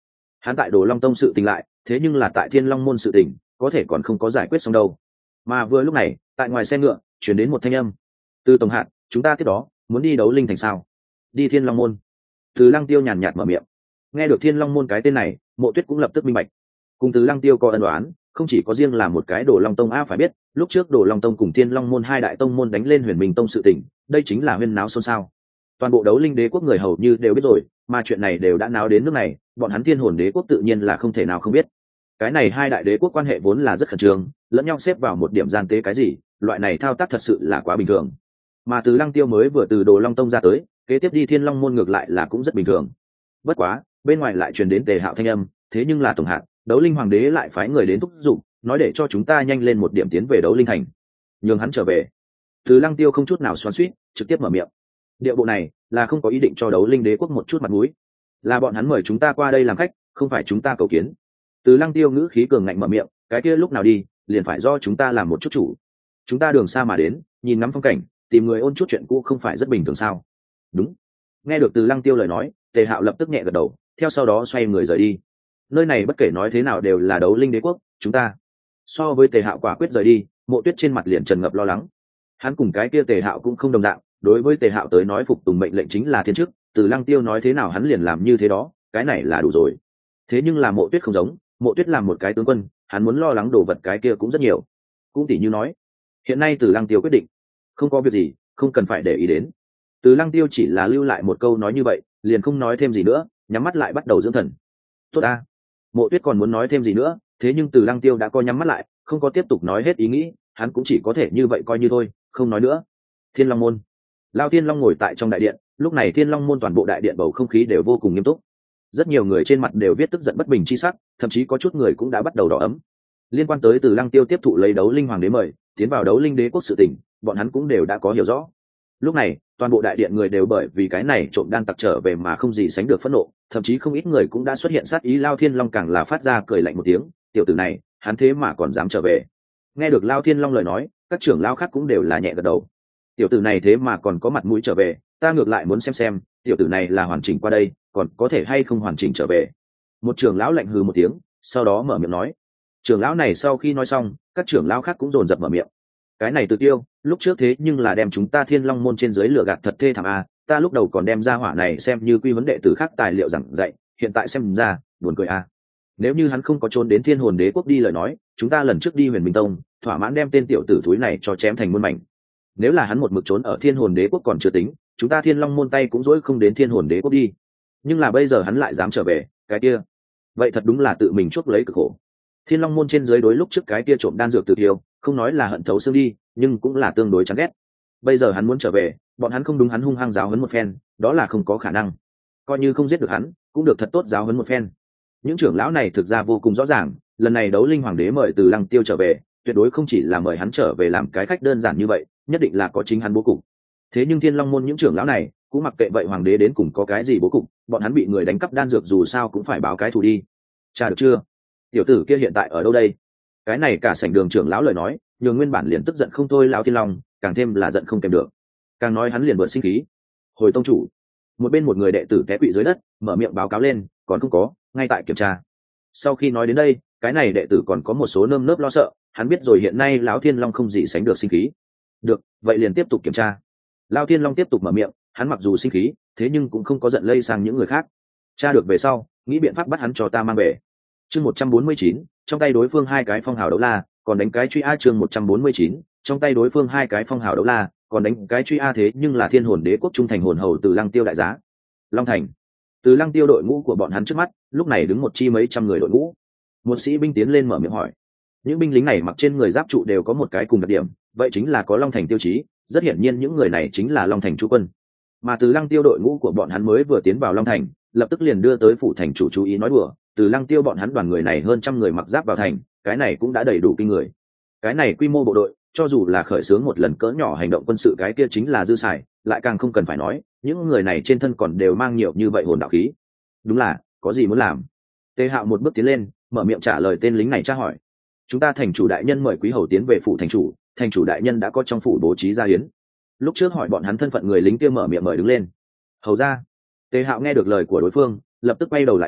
Hắn tại Đồ Long Tông sự tình lại, thế nhưng là tại Thiên Long môn sự tình, có thể còn không có giải quyết xong đâu. Mà vừa lúc này, tại ngoài xe ngựa, chuyển đến một thanh âm. Từ tổng hạt, chúng ta tiếp đó, muốn đi đấu linh thành sao? Đi Thiên Long môn. Từ Lăng Tiêu nhàn nhạt mở miệng. Nghe được Thiên Long môn cái tên này, Mộ Tuyết cũng lập tức minh bạch. Cùng Từ Lăng Tiêu có ân oán, không chỉ có riêng là một cái Đồ Long Tông a phải biết, lúc trước Đồ Long Tông cùng Thiên Long môn hai đại tông môn đánh lên Huyền Minh Tông sự tình, đây chính là huyên náo xôn xao. Toàn bộ đấu linh đế quốc người hầu như đều biết rồi, mà chuyện này đều đã náo đến nước này, bọn hắn Thiên Hồn đế quốc tự nhiên là không thể nào không biết. Cái này hai đại đế quốc quan hệ vốn là rất khẩn trương, lẫn nhau xếp vào một điểm gian tế cái gì, loại này thao tác thật sự là quá bình thường. Mà Từ Lăng Tiêu mới vừa từ Đồ Long Tông ra tới, kế tiếp đi Thiên Long môn ngược lại là cũng rất bình thường. Bất quá, bên ngoài lại truyền đến Tề Hạo thanh âm, thế nhưng là tổng hạt, đấu linh hoàng đế lại phái người đến thúc giục, nói để cho chúng ta nhanh lên một điểm tiến về đấu linh thành, nhường hắn trở về. Từ Lăng Tiêu không chút nào xoắn xuýt, trực tiếp mở miệng. Địa bộ này là không có ý định cho đấu linh đế quốc một chút mặt mũi, là bọn hắn mời chúng ta qua đây làm khách, không phải chúng ta cầu kiến. Từ Lăng Tiêu ngữ khí cường ngạnh mở miệng, cái kia lúc nào đi, liền phải do chúng ta làm một chút chủ. Chúng ta đường xa mà đến, nhìn ngắm phong cảnh, tìm người ôn chút chuyện cũ không phải rất bình thường sao? Đúng. Nghe được Từ Lăng Tiêu lời nói, Tề Hạo lập tức nhẹ gật đầu, theo sau đó xoay người rời đi. Nơi này bất kể nói thế nào đều là đấu linh đế quốc, chúng ta. So với Tề Hạo quả quyết rời đi, Mộ Tuyết trên mặt liền trần ngập lo lắng. Hắn cùng cái kia Tề Hạo cũng không đồng dạng, đối với Tề Hạo tới nói phục tùng mệnh lệnh chính là thiên chức, Từ Lăng Tiêu nói thế nào hắn liền làm như thế đó, cái này là đủ rồi. Thế nhưng là Mộ Tuyết không giống, Mộ Tuyết làm một cái tướng quân, hắn muốn lo lắng đồ vật cái kia cũng rất nhiều. Cũng tỉ như nói, hiện nay Từ Lăng Tiêu quyết định, không có việc gì, không cần phải để ý đến. Từ Lăng Tiêu chỉ là lưu lại một câu nói như vậy, liền không nói thêm gì nữa, nhắm mắt lại bắt đầu dưỡng thần. Tốt a. Mộ Tuyết còn muốn nói thêm gì nữa, thế nhưng Từ Lăng Tiêu đã coi nhắm mắt lại, không có tiếp tục nói hết ý nghĩ, hắn cũng chỉ có thể như vậy coi như thôi, không nói nữa. Thiên Long môn. Lao Thiên Long ngồi tại trong đại điện, lúc này Thiên Long môn toàn bộ đại điện bầu không khí đều vô cùng nghiêm túc. Rất nhiều người trên mặt đều viết tức giận bất bình chi sắc, thậm chí có chút người cũng đã bắt đầu đỏ ấm. Liên quan tới Từ Lăng Tiêu tiếp thụ lấy đấu linh hoàng đế mời, tiến vào đấu linh đế quốc sự tình, bọn hắn cũng đều đã có hiểu rõ. Lúc này, toàn bộ đại điện người đều bởi vì cái này trộm đan tặc trở về mà không gì sánh được phẫn nộ, thậm chí không ít người cũng đã xuất hiện sát ý. Lao Thiên Long càng là phát ra cười lạnh một tiếng, tiểu tử này, hắn thế mà còn dám trở về. Nghe được Lao Thiên Long lời nói, các trưởng lão khác cũng đều là nhẹ gật đầu. Tiểu tử này thế mà còn có mặt mũi trở về, ta ngược lại muốn xem xem, tiểu tử này là hoàn chỉnh qua đây, còn có thể hay không hoàn chỉnh trở về. Một trưởng lão lạnh hừ một tiếng, sau đó mở miệng nói. Trưởng lão này sau khi nói xong, các trưởng lão khác cũng dồn dập mở miệng. Cái này Từ Tiêu, lúc trước thế nhưng là đem chúng ta Thiên Long môn trên dưới lửa gạt thật thê thảm a, ta lúc đầu còn đem ra hỏa này xem như quy vấn đệ tử khác tài liệu giảng dạy, hiện tại xem ra, buồn cười a. Nếu như hắn không có trốn đến Thiên Hồn Đế quốc đi lời nói, chúng ta lần trước đi Huyền Minh Tông, thỏa mãn đem tên tiểu tử thúi này cho chém thành muôn mảnh. Nếu là hắn một mực trốn ở Thiên Hồn Đế quốc còn chưa tính, chúng ta Thiên Long môn tay cũng dỗi không đến Thiên Hồn Đế quốc đi. Nhưng là bây giờ hắn lại dám trở về, cái kia, vậy thật đúng là tự mình chuốc lấy cực khổ. Thiên Long môn trên dưới đối lúc trước cái kia trộm đan dược Từ Tiêu, không nói là hận thấu xương đi, nhưng cũng là tương đối chán ghét. Bây giờ hắn muốn trở về, bọn hắn không đúng hắn hung hăng giáo huấn một phen, đó là không có khả năng. Coi như không giết được hắn, cũng được thật tốt giáo huấn một phen. Những trưởng lão này thực ra vô cùng rõ ràng, lần này đấu linh hoàng đế mời Từ Lăng Tiêu trở về, tuyệt đối không chỉ là mời hắn trở về làm cái khách đơn giản như vậy, nhất định là có chính hắn bố cục. Thế nhưng Thiên Long môn những trưởng lão này cũng mặc kệ vậy hoàng đế đến cùng có cái gì bố cục, bọn hắn bị người đánh cắp đan dược dù sao cũng phải báo cái thù đi. Tra được chưa? Tiểu tử kia hiện tại ở đâu đây? Cái này cả sảnh đường trưởng lão lời nói, nhường nguyên bản liền tức giận không thôi lão Thiên Long, càng thêm là giận không kèm được. Càng nói hắn liền vượt sinh khí. Hồi tông chủ, một bên một người đệ tử té quỵ dưới đất, mở miệng báo cáo lên, còn không có, ngay tại kiểm tra. Sau khi nói đến đây, cái này đệ tử còn có một số nơm nớp lo sợ, hắn biết rồi hiện nay lão Thiên Long không gì sánh được sinh khí. Được, vậy liền tiếp tục kiểm tra. Lão Thiên Long tiếp tục mở miệng, hắn mặc dù sinh khí, thế nhưng cũng không có giận lây sang những người khác. Tra được về sau, nghĩ biện pháp bắt hắn cho ta mang về. Chương một trăm bốn mươi chín, trong tay đối phương hai cái phong hào đấu la, còn đánh cái truy a. Chương một trăm bốn mươi chín, trong tay đối phương hai cái phong hào đấu la, còn đánh cái truy a. Thế nhưng là Thiên Hồn Đế quốc trung thành hồn hầu Từ Lăng Tiêu đại giá. Long Thành. Từ Lăng Tiêu đội ngũ của bọn hắn trước mắt, lúc này đứng một chi mấy trăm người đội ngũ. Một sĩ binh tiến lên mở miệng hỏi. Những binh lính này mặc trên người giáp trụ đều có một cái cùng đặc điểm, vậy chính là có Long Thành tiêu chí, rất hiển nhiên những người này chính là Long Thành chủ quân. Mà Từ Lăng Tiêu đội ngũ của bọn hắn mới vừa tiến vào Long Thành, lập tức liền đưa tới phủ thành chủ chú ý nói đùa, Từ Lăng Tiêu bọn hắn đoàn người này hơn trăm người mặc giáp vào thành, cái này cũng đã đầy đủ kinh người. Cái này quy mô bộ đội, cho dù là khởi xướng một lần cỡ nhỏ hành động quân sự cái kia chính là dư xài, lại càng không cần phải nói, những người này trên thân còn đều mang nhiều như vậy hồn đạo khí. Đúng là, có gì muốn làm? Tề Hạo một bước tiến lên, mở miệng trả lời tên lính này tra hỏi. Chúng ta thành chủ đại nhân mời quý hầu tiến về phủ thành chủ, thành chủ đại nhân đã có trong phủ bố trí gia hiến. Lúc trước hỏi bọn hắn thân phận người lính kia mở miệng mời đứng lên. Hầu ra. Tề Hạo nghe được lời của đối phương, lập tức quay đầu lại đi,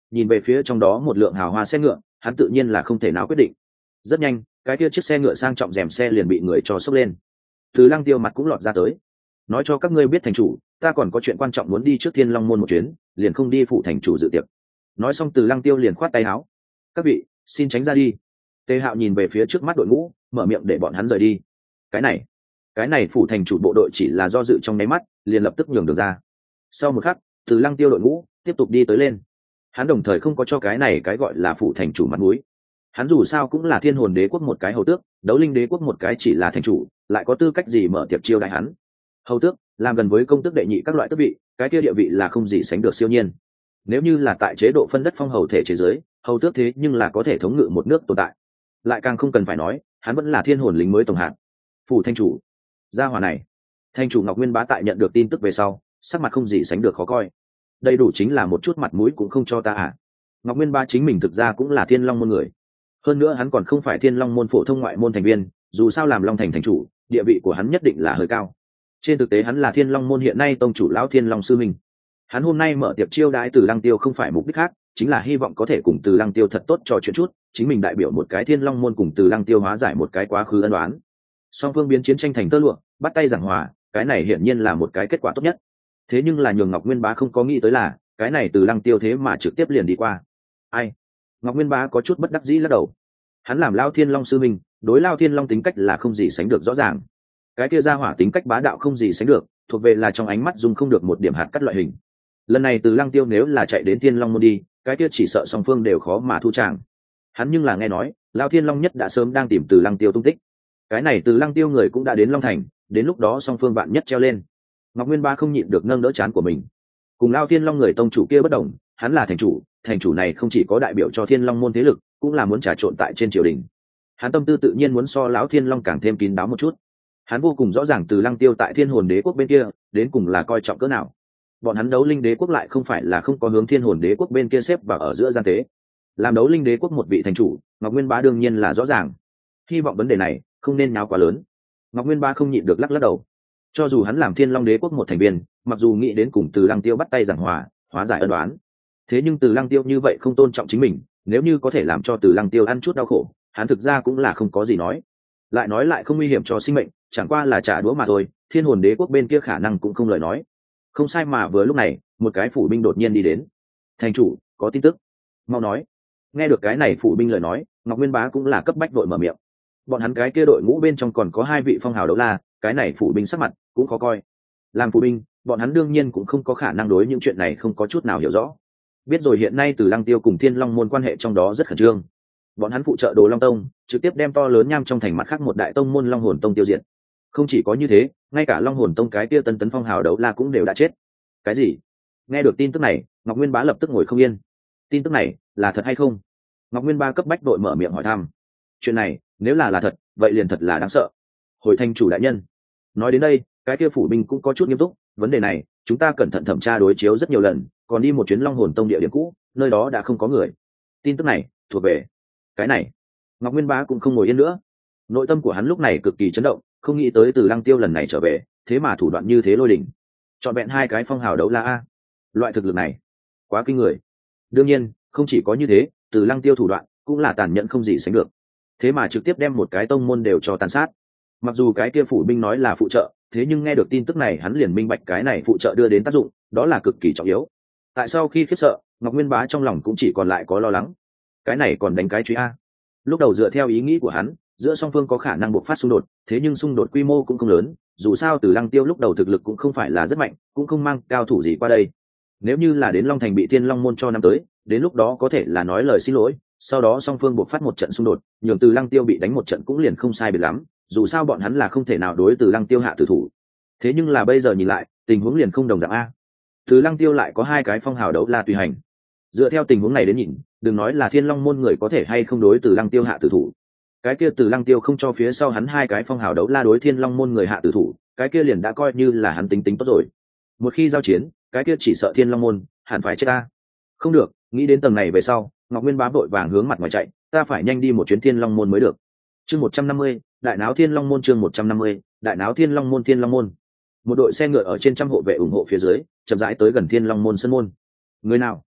nhìn về phía trong đó một lượng hào hoa xe ngựa, hắn tự nhiên là không thể nào quyết định. Rất nhanh, cái kia chiếc xe ngựa sang trọng rèm xe liền bị người cho xốc lên. Từ Lăng Tiêu mặt cũng lọt ra tới. Nói cho các ngươi biết thành chủ, ta còn có chuyện quan trọng muốn đi trước Thiên Long môn một chuyến, liền không đi phụ thành chủ dự tiệc. Nói xong Từ Lăng Tiêu liền khoát tay áo. Các vị, xin tránh ra đi. Tề Hạo nhìn về phía trước mắt đội ngũ, mở miệng để bọn hắn rời đi. Cái này, cái này phụ thành chủ bộ đội chỉ là do dự trong nháy mắt, liền lập tức nhường được ra. Sau một khắc, Từ Lăng Tiêu đội ngũ tiếp tục đi tới lên. Hắn đồng thời không có cho cái này cái gọi là phụ thành chủ mặt mũi. Hắn dù sao cũng là Thiên Hồn Đế quốc một cái hầu tước, Đấu Linh Đế quốc một cái chỉ là thành chủ, lại có tư cách gì mở tiệc chiêu đãi hắn? Hầu tước làm gần với công tước đệ nhị các loại tước vị, cái kia địa vị là không gì sánh được siêu nhiên. Nếu như là tại chế độ phân đất phong hầu thể chế giới, hầu tước thế nhưng là có thể thống ngự một nước tồn tại. Lại càng không cần phải nói, hắn vẫn là thiên hồn lính mới tổng hạt. Phủ thành chủ, gia hỏa này. Thành chủ Ngọc Nguyên Bá tại nhận được tin tức về sau, sắc mặt không gì sánh được khó coi. Đầy đủ chính là một chút mặt mũi cũng không cho ta à? Ngọc Nguyên Bá chính mình thực ra cũng là Thiên Long môn người. Hơn nữa hắn còn không phải Thiên Long môn phổ thông ngoại môn thành viên, dù sao làm Long thành thành chủ, địa vị của hắn nhất định là hơi cao. Trên thực tế hắn là Thiên Long môn hiện nay tông chủ lão Thiên Long sư minh. Hắn hôm nay mở tiệc chiêu đãi Từ Lăng Tiêu không phải mục đích khác, chính là hy vọng có thể cùng Từ Lăng Tiêu thật tốt trò chuyện chút, chính mình đại biểu một cái Thiên Long môn cùng Từ Lăng Tiêu hóa giải một cái quá khứ ân oán. Song phương biến chiến tranh thành tơ lụa, bắt tay giảng hòa, cái này hiển nhiên là một cái kết quả tốt nhất. Thế nhưng là nhường Ngọc Nguyên Bá không có nghĩ tới là, cái này Từ Lăng Tiêu thế mà trực tiếp liền đi qua. Ai? Ngọc Nguyên Bá có chút bất đắc dĩ lắc đầu. Hắn làm Lao Thiên Long sư minh, đối Lao Thiên Long tính cách là không gì sánh được rõ ràng. Cái kia ra hỏa tính cách bá đạo không gì sánh được, thuộc về là trong ánh mắt dùng không được một điểm hạt cắt loại hình. Lần này Từ Lăng Tiêu nếu là chạy đến Thiên Long môn đi, cái kia chỉ sợ song phương đều khó mà thu tràng. Hắn nhưng là nghe nói, Lao Thiên Long nhất đã sớm đang tìm Từ Lăng Tiêu tung tích. Cái này Từ Lăng Tiêu người cũng đã đến Long Thành, đến lúc đó song phương bạn nhất treo lên. Ngọc Nguyên Ba không nhịn được nâng đỡ chán của mình. Cùng Lao Thiên Long người tông chủ kia bất đồng, hắn là thành chủ, thành chủ này không chỉ có đại biểu cho Thiên Long môn thế lực, cũng là muốn trà trộn tại trên triều đình. Hắn tâm tư tự nhiên muốn so lão Thiên Long càng thêm kín đáo một chút. Hắn vô cùng rõ ràng Từ Lăng Tiêu tại Thiên Hồn Đế quốc bên kia, đến cùng là coi trọng cỡ nào. Bọn hắn Đấu Linh Đế quốc lại không phải là không có hướng Thiên Hồn Đế quốc bên kia xếp vào ở giữa gian tế. Làm Đấu Linh Đế quốc một vị thành chủ, Ngọc Nguyên Bá đương nhiên là rõ ràng. Hy vọng vấn đề này không nên náo quá lớn. Ngọc Nguyên Bá không nhịn được lắc lắc đầu. Cho dù hắn làm Thiên Long Đế quốc một thành viên, mặc dù nghĩ đến cùng Từ Lăng Tiêu bắt tay giảng hòa, hóa giải ân oán, thế nhưng Từ Lăng Tiêu như vậy không tôn trọng chính mình, nếu như có thể làm cho Từ Lăng Tiêu ăn chút đau khổ, hắn thực ra cũng là không có gì nói. Lại nói lại không nguy hiểm cho sinh mệnh, chẳng qua là trả đũa mà thôi, Thiên Hồn Đế quốc bên kia khả năng cũng không lời nói. Không sai mà vừa lúc này, một cái phủ binh đột nhiên đi đến. Thành chủ, có tin tức. Mau nói. Nghe được cái này phủ binh lời nói, Ngọc Nguyên Bá cũng là cấp bách vội mở miệng. Bọn hắn cái kia đội ngũ bên trong còn có hai vị phong hào đấu la, cái này phủ binh sắc mặt cũng khó coi. Làm phủ binh, bọn hắn đương nhiên cũng không có khả năng đối những chuyện này không có chút nào hiểu rõ. Biết rồi hiện nay Từ Lăng Tiêu cùng Thiên Long môn quan hệ trong đó rất khẩn trương. Bọn hắn phụ trợ Đồ Long Tông, trực tiếp đem to lớn nham trong thành mặt khác một đại tông môn Long Hồn Tông tiêu diệt. Không chỉ có như thế, ngay cả Long Hồn Tông cái kia tân tấn phong hào đấu la cũng đều đã chết. Cái gì? Nghe được tin tức này, Ngọc Nguyên Bá lập tức ngồi không yên. Tin tức này là thật hay không? Ngọc Nguyên Bá cấp bách đội mở miệng hỏi thăm. Chuyện này nếu là là thật, vậy liền thật là đáng sợ. Hồi thành chủ đại nhân. Nói đến đây, cái kia phủ binh cũng có chút nghiêm túc. Vấn đề này chúng ta cẩn thận thẩm tra đối chiếu rất nhiều lần, còn đi một chuyến Long Hồn Tông địa điểm cũ, nơi đó đã không có người. Tin tức này thuộc về cái này. Ngọc Nguyên Bá cũng không ngồi yên nữa. Nội tâm của hắn lúc này cực kỳ chấn động, không nghĩ tới Từ Lăng Tiêu lần này trở về, thế mà thủ đoạn như thế lôi đỉnh. Chọn vẹn hai cái phong hào đấu la a, loại thực lực này quá kinh người. Đương nhiên không chỉ có như thế, Từ Lăng Tiêu thủ đoạn cũng là tàn nhẫn không gì sánh được, thế mà trực tiếp đem một cái tông môn đều cho tàn sát. Mặc dù cái kia phủ binh nói là phụ trợ, thế nhưng nghe được tin tức này hắn liền minh bạch cái này phụ trợ đưa đến tác dụng, đó là cực kỳ trọng yếu. Tại sau khi khiếp sợ, Ngọc Nguyên Bá trong lòng cũng chỉ còn lại có lo lắng. Cái này còn đánh cái truy a. Lúc đầu dựa theo ý nghĩ của hắn, giữa song phương có khả năng bộc phát xung đột, thế nhưng xung đột quy mô cũng không lớn, dù sao Từ Lăng Tiêu lúc đầu thực lực cũng không phải là rất mạnh, cũng không mang cao thủ gì qua đây. Nếu như là đến Long Thành bị Thiên Long môn cho năm tới, đến lúc đó có thể là nói lời xin lỗi, sau đó song phương bộc phát một trận xung đột, nhường Từ Lăng Tiêu bị đánh một trận cũng liền không sai biệt lắm, dù sao bọn hắn là không thể nào đối Từ Lăng Tiêu hạ tử thủ. Thế nhưng là bây giờ nhìn lại, tình huống liền không đồng dạng a. Từ Lăng Tiêu lại có hai cái phong hào đấu la tùy hành. Dựa theo tình huống này đến nhìn, đừng nói là Thiên Long môn người có thể hay không đối Từ Lăng Tiêu hạ tử thủ. Cái kia Từ Lăng Tiêu không cho phía sau hắn hai cái phong hào đấu la đối Thiên Long môn người hạ tử thủ, cái kia liền đã coi như là hắn tính tính tốt rồi. Một khi giao chiến, cái kia chỉ sợ Thiên Long môn hẳn phải chết ta. Không được, nghĩ đến tầng này về sau, Ngọc Nguyên Bá vội vàng hướng mặt ngoài chạy, ta phải nhanh đi một chuyến Thiên Long môn mới được. Chương một trăm năm mươi, đại náo Thiên Long môn. Chương một trăm năm mươi, đại náo Thiên Long môn. Thiên Long môn. Một đội xe ngựa ở trên trăm hộ vệ ủng hộ phía dưới, chậm rãi tới gần Thiên Long môn sân môn. Người nào?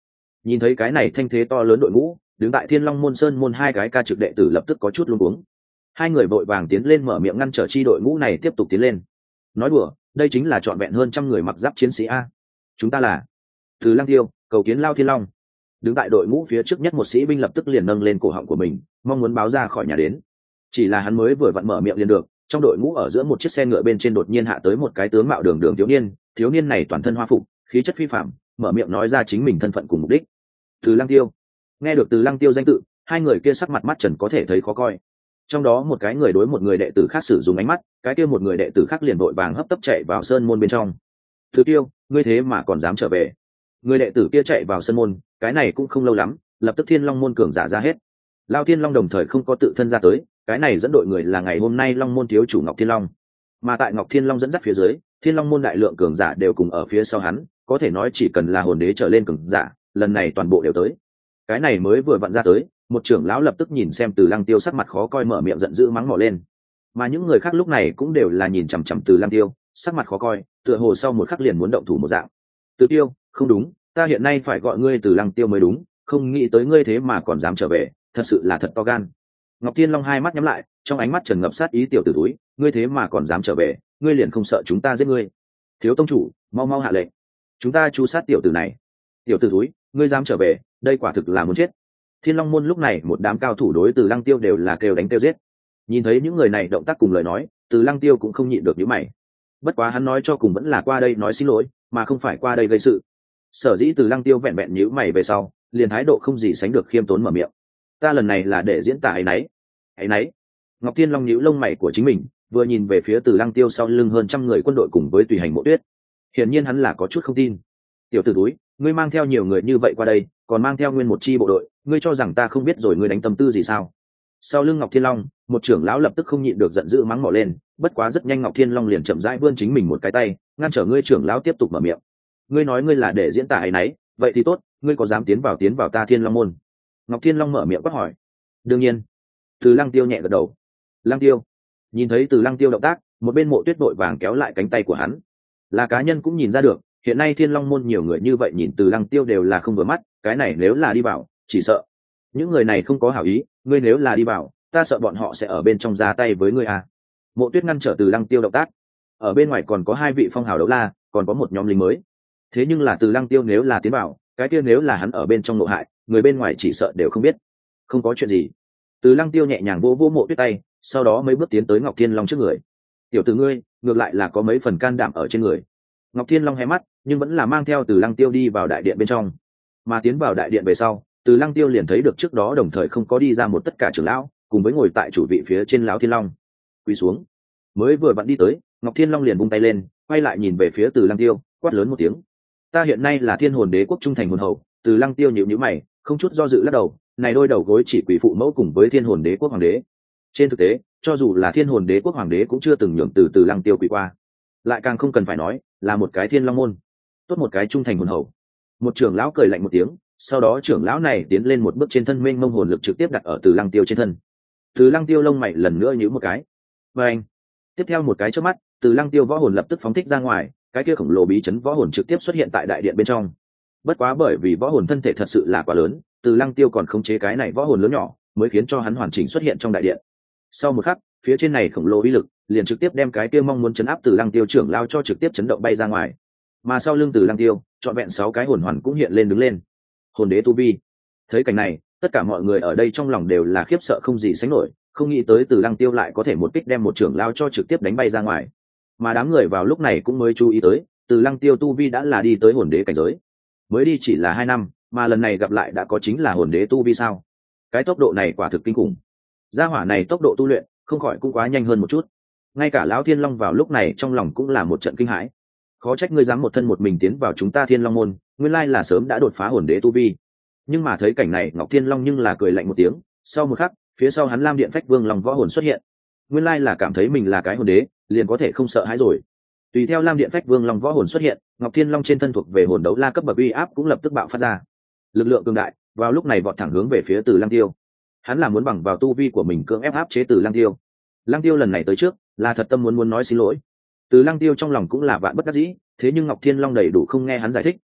Nhìn thấy cái này thanh thế to lớn đội ngũ, đứng tại Thiên Long môn sơn môn hai cái ca trực đệ tử lập tức có chút luống cuống. Hai người vội vàng tiến lên mở miệng ngăn trở chi đội ngũ này tiếp tục tiến lên. Nói đùa, đây chính là trọn vẹn hơn trăm người mặc giáp chiến sĩ a. Chúng ta là Từ Lăng Tiêu, cầu kiến Lao Thiên Long. Đứng tại đội ngũ phía trước nhất một sĩ binh lập tức liền nâng lên cổ họng của mình, mong muốn báo ra khỏi nhà đến. Chỉ là hắn mới vừa vặn mở miệng liền được, trong đội ngũ ở giữa một chiếc xe ngựa bên trên đột nhiên hạ tới một cái tướng mạo đường đường thiếu niên, thiếu niên này toàn thân hoa phục, khí chất phi phàm, mở miệng nói ra chính mình thân phận cùng mục đích. Từ Lăng Tiêu. Nghe được Từ Lăng Tiêu danh tự, hai người kia sắc mặt mắt trần có thể thấy khó coi. Trong đó một cái người đối một người đệ tử khác sử dụng ánh mắt, cái kia một người đệ tử khác liền vội vàng hấp tấp chạy vào sơn môn bên trong. Từ Tiêu, ngươi thế mà còn dám trở về? Người đệ tử kia chạy vào sơn môn, cái này cũng không lâu lắm, lập tức Thiên Long môn cường giả ra hết. Lao Thiên Long đồng thời không có tự thân ra tới, cái này dẫn đội người là ngày hôm nay Long môn thiếu chủ Ngọc Thiên Long. Mà tại Ngọc Thiên Long dẫn dắt phía dưới, Thiên Long môn đại lượng cường giả đều cùng ở phía sau hắn, có thể nói chỉ cần là hồn đế trở lên cường giả, lần này toàn bộ đều tới. Cái này mới vừa vặn ra tới, một trưởng lão lập tức nhìn xem Từ Lăng Tiêu sắc mặt khó coi mở miệng giận dữ mắng mỏ lên. Mà những người khác lúc này cũng đều là nhìn chằm chằm Từ Lăng Tiêu, sắc mặt khó coi, tựa hồ sau một khắc liền muốn động thủ một dạng. Từ Tiêu, không đúng, ta hiện nay phải gọi ngươi Từ Lăng Tiêu mới đúng, không nghĩ tới ngươi thế mà còn dám trở về, thật sự là thật to gan. Ngọc Thiên Long hai mắt nhắm lại, trong ánh mắt trần ngập sát ý tiểu tử túi, ngươi thế mà còn dám trở về, ngươi liền không sợ chúng ta giết ngươi? Thiếu tông chủ, mau mau hạ lệnh, chúng ta chu sát tiểu tử này. Tiểu tử túi, ngươi dám trở về, đây quả thực là muốn chết. Thiên Long môn lúc này một đám cao thủ đối Từ Lăng Tiêu đều là kêu đánh kêu giết. Nhìn thấy những người này động tác cùng lời nói, Từ Lăng Tiêu cũng không nhịn được nhíu mày. Bất quá hắn nói cho cùng vẫn là qua đây nói xin lỗi, mà không phải qua đây gây sự. Sở dĩ Từ Lăng Tiêu vẹn vẹn nhíu mày về sau, liền thái độ không gì sánh được khiêm tốn mở miệng. Ta lần này là để diễn tả ấy nấy. Ấy nấy. Ngọc Thiên Long nhíu lông mày của chính mình, vừa nhìn về phía Từ Lăng Tiêu sau lưng hơn trăm người quân đội cùng với tùy hành Mộ Tuyết. Hiển nhiên hắn là có chút không tin. Tiểu tử túi, ngươi mang theo nhiều người như vậy qua đây, còn mang theo nguyên một chi bộ đội, ngươi cho rằng ta không biết rồi ngươi đánh tâm tư gì sao? Sau lưng Ngọc Thiên Long, một trưởng lão lập tức không nhịn được giận dữ mắng mỏ lên, bất quá rất nhanh Ngọc Thiên Long liền chậm rãi vươn chính mình một cái tay, ngăn trở ngươi trưởng lão tiếp tục mở miệng. Ngươi nói ngươi là để diễn tả ấy nấy, vậy thì tốt, ngươi có dám tiến vào tiến vào ta Thiên Long môn? Ngọc Thiên Long mở miệng quát hỏi. Đương nhiên. Từ Lăng Tiêu nhẹ gật đầu. Lăng Tiêu. Nhìn thấy Từ Lăng Tiêu động tác, một bên Mộ Tuyết vội vàng kéo lại cánh tay của hắn. Là cá nhân cũng nhìn ra được, hiện nay Thiên Long môn nhiều người như vậy nhìn Từ Lăng Tiêu đều là không vừa mắt, cái này nếu là đi vào, chỉ sợ những người này không có hảo ý, ngươi nếu là đi vào, ta sợ bọn họ sẽ ở bên trong ra tay với ngươi à. Mộ Tuyết ngăn trở Từ Lăng Tiêu động tác. Ở bên ngoài còn có hai vị phong hào đấu la, còn có một nhóm lính mới. Thế nhưng là Từ Lăng Tiêu nếu là tiến vào, cái kia nếu là hắn ở bên trong nội hại, người bên ngoài chỉ sợ đều không biết. Không có chuyện gì. Từ Lăng Tiêu nhẹ nhàng vỗ vỗ Mộ Tuyết tay, sau đó mấy bước tiến tới Ngọc Thiên Long trước người. Tiểu tử ngươi, ngược lại là có mấy phần can đảm ở trên người. Ngọc Thiên Long hé mắt, nhưng vẫn là mang theo Từ Lăng Tiêu đi vào đại điện bên trong. Mà tiến vào đại điện về sau, Từ Lăng Tiêu liền thấy được trước đó đồng thời không có đi ra một tất cả trưởng lão, cùng với ngồi tại chủ vị phía trên lão Thiên Long. Quỳ xuống. Mới vừa vặn đi tới, Ngọc Thiên Long liền vung tay lên, quay lại nhìn về phía Từ Lăng Tiêu, quát lớn một tiếng. Ta hiện nay là Thiên Hồn Đế quốc trung thành hồn hậu. Từ Lăng Tiêu nhíu nhíu mày, không chút do dự lắc đầu, này đôi đầu gối chỉ quỳ phụ mẫu cùng với Thiên Hồn Đế quốc hoàng đế. Trên thực tế, cho dù là Thiên Hồn Đế quốc hoàng đế cũng chưa từng nhường từ Từ Lăng Tiêu quỳ qua. Lại càng không cần phải nói, là một cái Thiên Long môn, tốt một cái trung thành hồn hậu. Một trưởng lão cười lạnh một tiếng, sau đó trưởng lão này tiến lên một bước, trên thân mênh mông hồn lực trực tiếp đặt ở Từ Lăng Tiêu trên thân. Từ Lăng Tiêu lông mày lần nữa nhíu một cái. Và anh, tiếp theo một cái chớp mắt, Từ Lăng Tiêu võ hồn lập tức phóng thích ra ngoài, cái kia khổng lồ bí chấn võ hồn trực tiếp xuất hiện tại đại điện bên trong. Bất quá bởi vì võ hồn thân thể thật sự là quá lớn, Từ Lăng Tiêu còn khống chế cái này võ hồn lớn nhỏ, mới khiến cho hắn hoàn chỉnh xuất hiện trong đại điện. Sau một khắc, phía trên này khổng lồ uy lực liền trực tiếp đem cái kia mong muốn chấn áp Từ Lăng Tiêu trưởng lao cho trực tiếp chấn động bay ra ngoài. Mà sau lưng Từ Lăng Tiêu, trọn vẹn sáu cái hồn hoàn cũng hiện lên đứng lên. Hồn đế tu vi. Thấy cảnh này, tất cả mọi người ở đây trong lòng đều là khiếp sợ không gì sánh nổi, không nghĩ tới Từ Lăng Tiêu lại có thể một kích đem một trưởng lao cho trực tiếp đánh bay ra ngoài. Mà đám người vào lúc này cũng mới chú ý tới, Từ Lăng Tiêu tu vi đã là đi tới hồn đế cảnh giới. Mới đi chỉ là hai năm, mà lần này gặp lại đã có chính là hồn đế tu vi sao? Cái tốc độ này quả thực kinh khủng. Gia hỏa này tốc độ tu luyện không khỏi cũng quá nhanh hơn một chút. Ngay cả lão Thiên Long vào lúc này trong lòng cũng là một trận kinh hãi. Khó trách ngươi dám một thân một mình tiến vào chúng ta Thiên Long môn, nguyên lai là sớm đã đột phá hồn đế tu vi. Nhưng mà thấy cảnh này, Ngọc Thiên Long nhưng là cười lạnh một tiếng, sau một khắc, phía sau hắn Lam Điện Phách Vương Long võ hồn xuất hiện. Nguyên lai là cảm thấy mình là cái hồn đế, liền có thể không sợ hãi rồi. Tùy theo Lam Điện Phách Vương Long võ hồn xuất hiện, Ngọc Thiên Long trên thân thuộc về hồn đấu la cấp bậc uy áp cũng lập tức bạo phát ra. Lực lượng cường đại, vào lúc này vọt thẳng hướng về phía Từ Lăng Tiêu. Hắn là muốn bằng vào tu vi của mình cưỡng ép áp chế Từ Lăng Tiêu. Lăng Tiêu lần này tới trước, là thật tâm muốn muốn nói xin lỗi. Từ Lăng Tiêu trong lòng cũng là vạn bất đắc dĩ, thế nhưng Ngọc Thiên Long đầy đủ không nghe hắn giải thích,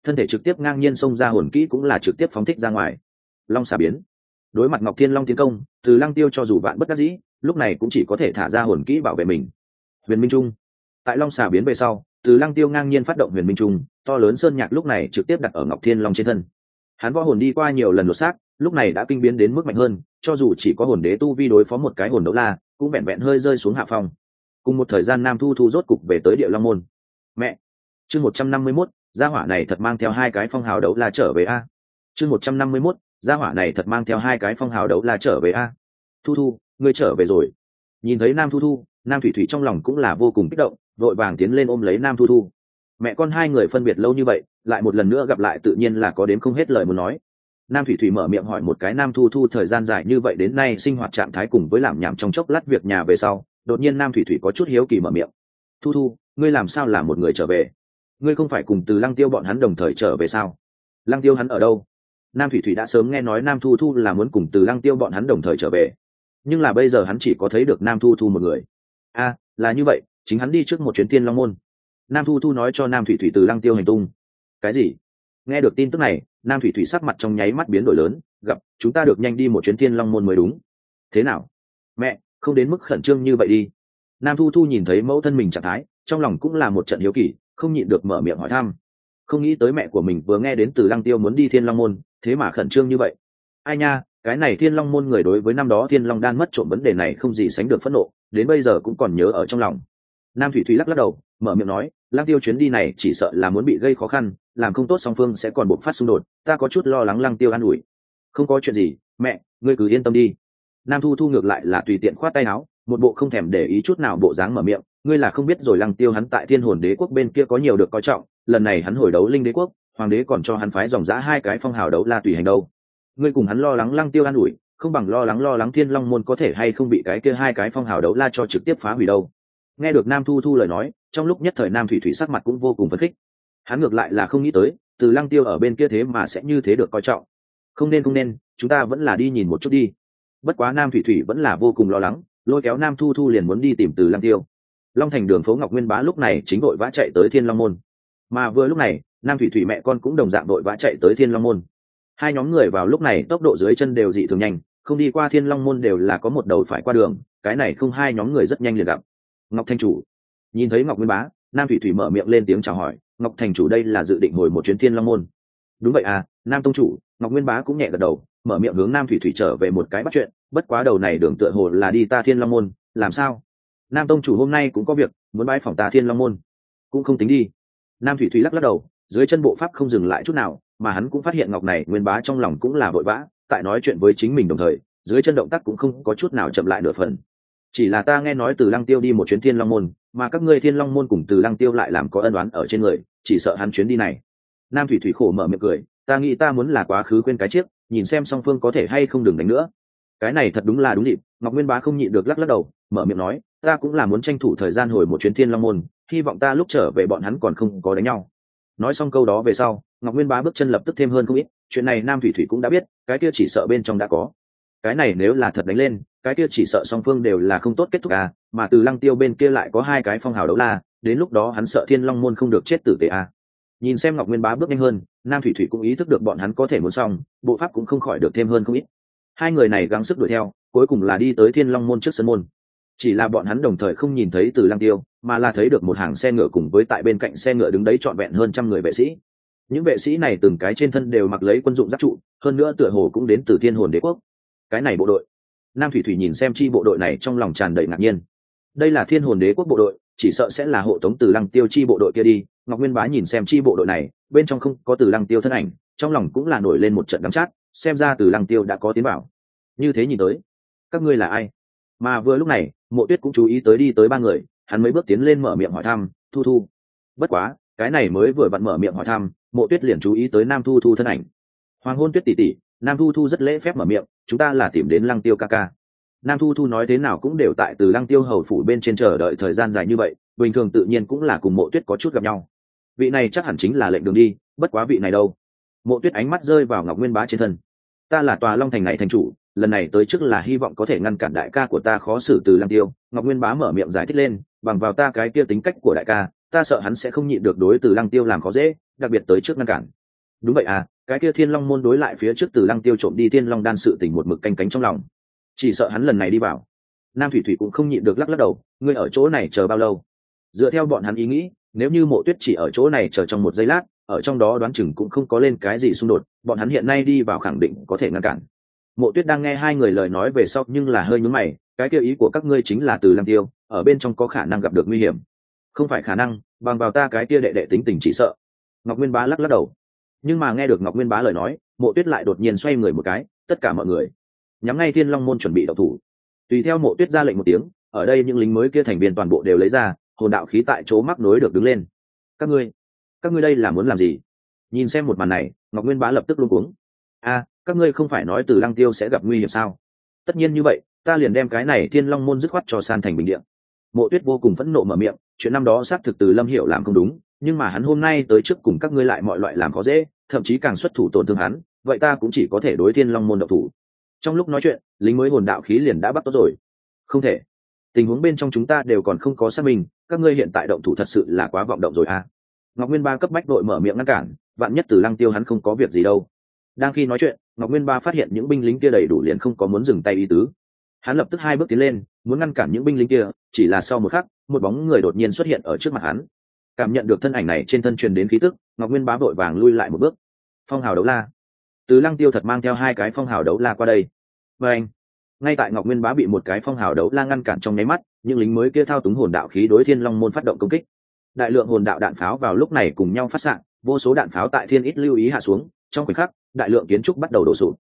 thân thể trực tiếp ngang nhiên xông ra, hồn kỹ cũng là trực tiếp phóng thích ra ngoài. Long xà biến. Đối mặt Ngọc Thiên Long tiến công, Từ Lăng Tiêu cho dù bạn bất đắc dĩ, lúc này cũng chỉ có thể thả ra hồn kỹ bảo vệ mình. Huyền Minh Trung. Tại Long xà biến về sau, Từ Lăng Tiêu ngang nhiên phát động Huyền Minh Trung, to lớn sơn nhạc lúc này trực tiếp đặt ở Ngọc Thiên Long trên thân. Hắn võ hồn đi qua nhiều lần lột xác, lúc này đã kinh biến đến mức mạnh hơn, cho dù chỉ có hồn đế tu vi đối phó một cái hồn đấu la, cũng vẹn vẹn hơi rơi xuống hạ phong. Cùng một thời gian, Nam Thu Thu rốt cục về tới Địa Long môn. Mẹ, chương một trăm năm mươi mốt, gia hỏa này thật mang theo hai cái phong hào đấu la trở về a. Chương một trăm năm mươi mốt, gia hỏa này thật mang theo hai cái phong hào đấu la trở về a. Thu Thu, ngươi trở về rồi. Nhìn thấy Nam Thu Thu, Nam Thủy Thủy trong lòng cũng là vô cùng kích động, vội vàng tiến lên ôm lấy Nam Thu Thu. Mẹ con hai người phân biệt lâu như vậy, lại một lần nữa gặp lại tự nhiên là có đến không hết lời muốn nói. Nam Thủy Thủy mở miệng hỏi một cái Nam Thu Thu thời gian dài như vậy đến nay sinh hoạt trạng thái cùng với làm nhảm trong chốc lát việc nhà về sau, đột nhiên Nam Thủy Thủy có chút hiếu kỳ mở miệng. Thu Thu, ngươi làm sao là một người trở về? Ngươi không phải cùng Từ Lăng Tiêu bọn hắn đồng thời trở về sao? Lăng Tiêu hắn ở đâu? Nam Thủy Thủy đã sớm nghe nói Nam Thu Thu là muốn cùng Từ Lăng Tiêu bọn hắn đồng thời trở về, nhưng là bây giờ hắn chỉ có thấy được Nam Thu Thu một người. A, à, là như vậy, chính hắn đi trước một chuyến Thiên Long môn. Nam Thu Thu nói cho Nam Thủy Thủy Từ Lăng Tiêu hành tung. Cái gì? Nghe được tin tức này, Nam Thủy Thủy sắc mặt trong nháy mắt biến đổi lớn, gặp chúng ta được nhanh đi một chuyến Thiên Long môn mới đúng. Thế nào? Mẹ, không đến mức khẩn trương như vậy đi. Nam Thu Thu nhìn thấy mẫu thân mình trạng thái, trong lòng cũng là một trận hiếu kỳ, không nhịn được mở miệng hỏi thăm. Không nghĩ tới mẹ của mình vừa nghe đến Từ Lăng Tiêu muốn đi Thiên Long môn, thế mà khẩn trương như vậy. Ai nha, cái này Thiên Long môn người đối với năm đó Thiên Long đan mất trộm vấn đề này không gì sánh được phẫn nộ, đến bây giờ cũng còn nhớ ở trong lòng. Nam Thủy Thủy lắc lắc đầu, mở miệng nói, Lăng Tiêu chuyến đi này chỉ sợ là muốn bị gây khó khăn, làm không tốt song phương sẽ còn buộc phát xung đột, ta có chút lo lắng. Lăng Tiêu an ủi. Không có chuyện gì, mẹ, ngươi cứ yên tâm đi. Nam Thu Thu ngược lại là tùy tiện khoát tay áo, một bộ không thèm để ý chút nào bộ dáng mở miệng, ngươi là không biết rồi, Lăng Tiêu hắn tại Thiên Hồn Đế quốc bên kia có nhiều được coi trọng, lần này hắn hồi đấu Linh Đế quốc, hoàng đế còn cho hắn phái dòng dã hai cái phong hào đấu la tùy hành đâu. Ngươi cùng hắn lo lắng Lăng Tiêu an ủi, không bằng lo lắng lo lắng Thiên Long môn có thể hay không bị cái kia hai cái phong hào đấu la cho trực tiếp phá hủy đâu. Nghe được Nam Thu Thu lời nói, trong lúc nhất thời Nam Thủy Thủy sắc mặt cũng vô cùng phấn khích. Hắn ngược lại là không nghĩ tới, Từ Lăng Tiêu ở bên kia thế mà sẽ như thế được coi trọng. Không nên không nên, chúng ta vẫn là đi nhìn một chút đi. Bất quá Nam Thủy Thủy vẫn là vô cùng lo lắng, lôi kéo Nam Thu Thu liền muốn đi tìm Từ Lăng Tiêu. Long Thành đường phố Ngọc Nguyên Bá lúc này chính đội vã chạy tới Thiên Long môn, mà vừa lúc này Nam Thủy Thủy mẹ con cũng đồng dạng đội vã chạy tới Thiên Long môn. Hai nhóm người vào lúc này tốc độ dưới chân đều dị thường nhanh, không đi qua Thiên Long môn đều là có một đầu phải qua đường, cái này không hai nhóm người rất nhanh liền gặp. Ngọc Thành chủ. Nhìn thấy Ngọc Nguyên Bá, Nam Thủy Thủy mở miệng lên tiếng chào hỏi, Ngọc Thành chủ đây là dự định hồi một chuyến Thiên Long môn. Đúng vậy à, Nam tông chủ. Ngọc Nguyên Bá cũng nhẹ gật đầu, mở miệng hướng Nam Thủy Thủy trở về một cái bắt chuyện, bất quá đầu này đường tựa hồ là đi ta Thiên Long môn, làm sao? Nam tông chủ hôm nay cũng có việc, muốn bái phỏng ta Thiên Long môn. Cũng không tính đi. Nam Thủy Thủy lắc lắc đầu, dưới chân bộ pháp không dừng lại chút nào, mà hắn cũng phát hiện Ngọc này Nguyên Bá trong lòng cũng là vội vã, tại nói chuyện với chính mình đồng thời, dưới chân động tác cũng không có chút nào chậm lại nửa phần. Chỉ là ta nghe nói Từ Lăng Tiêu đi một chuyến Thiên Long môn, mà các ngươi Thiên Long môn cùng Từ Lăng Tiêu lại làm có ân oán ở trên người, chỉ sợ hắn chuyến đi này. Nam Thủy Thủy khổ mở miệng cười, ta nghĩ ta muốn là quá khứ quên cái chiếc, nhìn xem song phương có thể hay không đừng đánh nữa. Cái này thật đúng là đúng dịp. Ngọc Nguyên Bá không nhịn được lắc lắc đầu, mở miệng nói, ta cũng là muốn tranh thủ thời gian hồi một chuyến Thiên Long môn, hy vọng ta lúc trở về bọn hắn còn không có đánh nhau. Nói xong câu đó về sau, Ngọc Nguyên Bá bước chân lập tức thêm hơn không ít, chuyện này Nam Thủy Thủy cũng đã biết, cái kia chỉ sợ bên trong đã có. Cái này nếu là thật đánh lên, cái kia chỉ sợ song phương đều là không tốt kết thúc à, mà Từ Lăng Tiêu bên kia lại có hai cái phong hào đấu la, đến lúc đó hắn sợ Thiên Long môn không được chết tử tế à. Nhìn xem Ngọc Nguyên Bá bước nhanh hơn, Nam Thủy Thủy cũng ý thức được bọn hắn có thể muốn xong, bộ pháp cũng không khỏi được thêm hơn không ít. Hai người này gắng sức đuổi theo, cuối cùng là đi tới Thiên Long môn trước sân môn. Chỉ là bọn hắn đồng thời không nhìn thấy Từ Lăng Tiêu, mà là thấy được một hàng xe ngựa cùng với tại bên cạnh xe ngựa đứng đấy trọn vẹn hơn trăm người vệ sĩ. Những vệ sĩ này từng cái trên thân đều mặc lấy quân dụng giáp trụ, hơn nữa tựa hồ cũng đến từ Thiên Hồn Đế quốc. Cái này bộ đội. Nam Thủy Thủy nhìn xem chi bộ đội này trong lòng tràn đầy ngạc nhiên. Đây là Thiên Hồn Đế quốc bộ đội, chỉ sợ sẽ là hộ tống Từ Lăng Tiêu chi bộ đội kia đi. Ngọc Nguyên Bá nhìn xem chi bộ đội này, bên trong không có Từ Lăng Tiêu thân ảnh, trong lòng cũng là nổi lên một trận đắng chát, xem ra Từ Lăng Tiêu đã có tiến bảo. Như thế nhìn tới, các ngươi là ai? Mà vừa lúc này, Mộ Tuyết cũng chú ý tới đi tới ba người, hắn mấy bước tiến lên mở miệng hỏi thăm, Thu Thu. Bất quá, cái này mới vừa vặn mở miệng hỏi thăm, Mộ Tuyết liền chú ý tới Nam Thu Thu thân ảnh. Hoàng Hôn Tuyết tỷ tỷ, Nam Thu Thu rất lễ phép mở miệng, chúng ta là tìm đến Lăng Tiêu ca ca. Nam Thu Thu nói thế nào cũng đều tại Từ Lăng Tiêu hầu phủ bên trên chờ đợi thời gian dài như vậy, bình thường tự nhiên cũng là cùng Mộ Tuyết có chút gặp nhau. Vị này chắc hẳn chính là lệnh đường đi, bất quá vị này đâu? Mộ Tuyết ánh mắt rơi vào Ngọc Nguyên Bá trên thân. Ta là Tòa Long thành này thành chủ, lần này tới trước là hy vọng có thể ngăn cản đại ca của ta khó xử Từ Lăng Tiêu. Ngọc Nguyên Bá mở miệng giải thích lên, bằng vào ta cái kia tính cách của đại ca, ta sợ hắn sẽ không nhịn được đối Từ Lăng Tiêu làm khó dễ, đặc biệt tới trước ngăn cản. Đúng vậy à, cái kia Thiên Long môn đối lại phía trước Từ Lăng Tiêu trộm đi Thiên Long đan sự tình một mực canh cánh trong lòng, chỉ sợ hắn lần này đi vào. Nam Thủy Thủy cũng không nhịn được lắc lắc đầu, ngươi ở chỗ này chờ bao lâu? Dựa theo bọn hắn ý nghĩ, nếu như Mộ Tuyết chỉ ở chỗ này chờ trong một giây lát, ở trong đó đoán chừng cũng không có lên cái gì xung đột, bọn hắn hiện nay đi vào khẳng định có thể ngăn cản. Mộ Tuyết đang nghe hai người lời nói về sau nhưng là hơi nhướng mày, cái kia ý của các ngươi chính là Từ Lăng Tiêu ở bên trong có khả năng gặp được nguy hiểm. Không phải khả năng, bằng vào ta cái kia đệ đệ tính tình chỉ sợ. Ngọc Nguyên Bá lắc lắc đầu. Nhưng mà nghe được Ngọc Nguyên Bá lời nói, Mộ Tuyết lại đột nhiên xoay người một cái, tất cả mọi người nhắm ngay Thiên Long môn chuẩn bị động thủ. Tùy theo Mộ Tuyết ra lệnh một tiếng, ở đây những lính mới kia thành viên toàn bộ đều lấy ra hồn đạo khí tại chỗ mắc nối được đứng lên. Các ngươi, các ngươi đây là muốn làm gì? Nhìn xem một màn này, Ngọc Nguyên Bá lập tức luống cuống. A, các ngươi không phải nói Từ Lăng Tiêu sẽ gặp nguy hiểm sao? Tất nhiên như vậy, ta liền đem cái này Thiên Long môn dứt khoát cho san thành bình địa. Mộ Tuyết vô cùng phẫn nộ mở miệng, chuyện năm đó xác thực Từ Lâm Hiểu làm không đúng, nhưng mà hắn hôm nay tới trước cùng các ngươi lại mọi loại làm khó dễ, thậm chí càng xuất thủ tổn thương hắn, vậy ta cũng chỉ có thể đối Thiên Long môn động thủ. Trong lúc nói chuyện, lính mới hồn đạo khí liền đã bắt tốt rồi. Không thể, tình huống bên trong chúng ta đều còn không có xác minh, các ngươi hiện tại động thủ thật sự là quá vọng động rồi à? Ngọc Nguyên Ba cấp bách đội mở miệng ngăn cản, vạn nhất Từ Lăng Tiêu hắn không có việc gì đâu. Đang khi nói chuyện, Ngọc Nguyên Ba phát hiện những binh lính kia đầy đủ liền không có muốn dừng tay ý tứ. Hắn lập tức hai bước tiến lên, muốn ngăn cản những binh lính kia, chỉ là sau một khắc, một bóng người đột nhiên xuất hiện ở trước mặt hắn. Cảm nhận được thân ảnh này trên thân truyền đến khí tức, Ngọc Nguyên Bá vội vàng lui lại một bước. Phong hào đấu la. Từ Lăng Tiêu thật mang theo hai cái phong hào đấu la qua đây. Và anh, ngay tại Ngọc Nguyên Bá bị một cái phong hào đấu la ngăn cản trong nháy mắt, những lính mới kia thao túng hồn đạo khí đối Thiên Long môn phát động công kích. Đại lượng hồn đạo đạn pháo vào lúc này cùng nhau phát xạ, vô số đạn pháo tại thiên ít lưu ý hạ xuống, trong khoảnh khắc, đại lượng kiến trúc bắt đầu đổ sụp.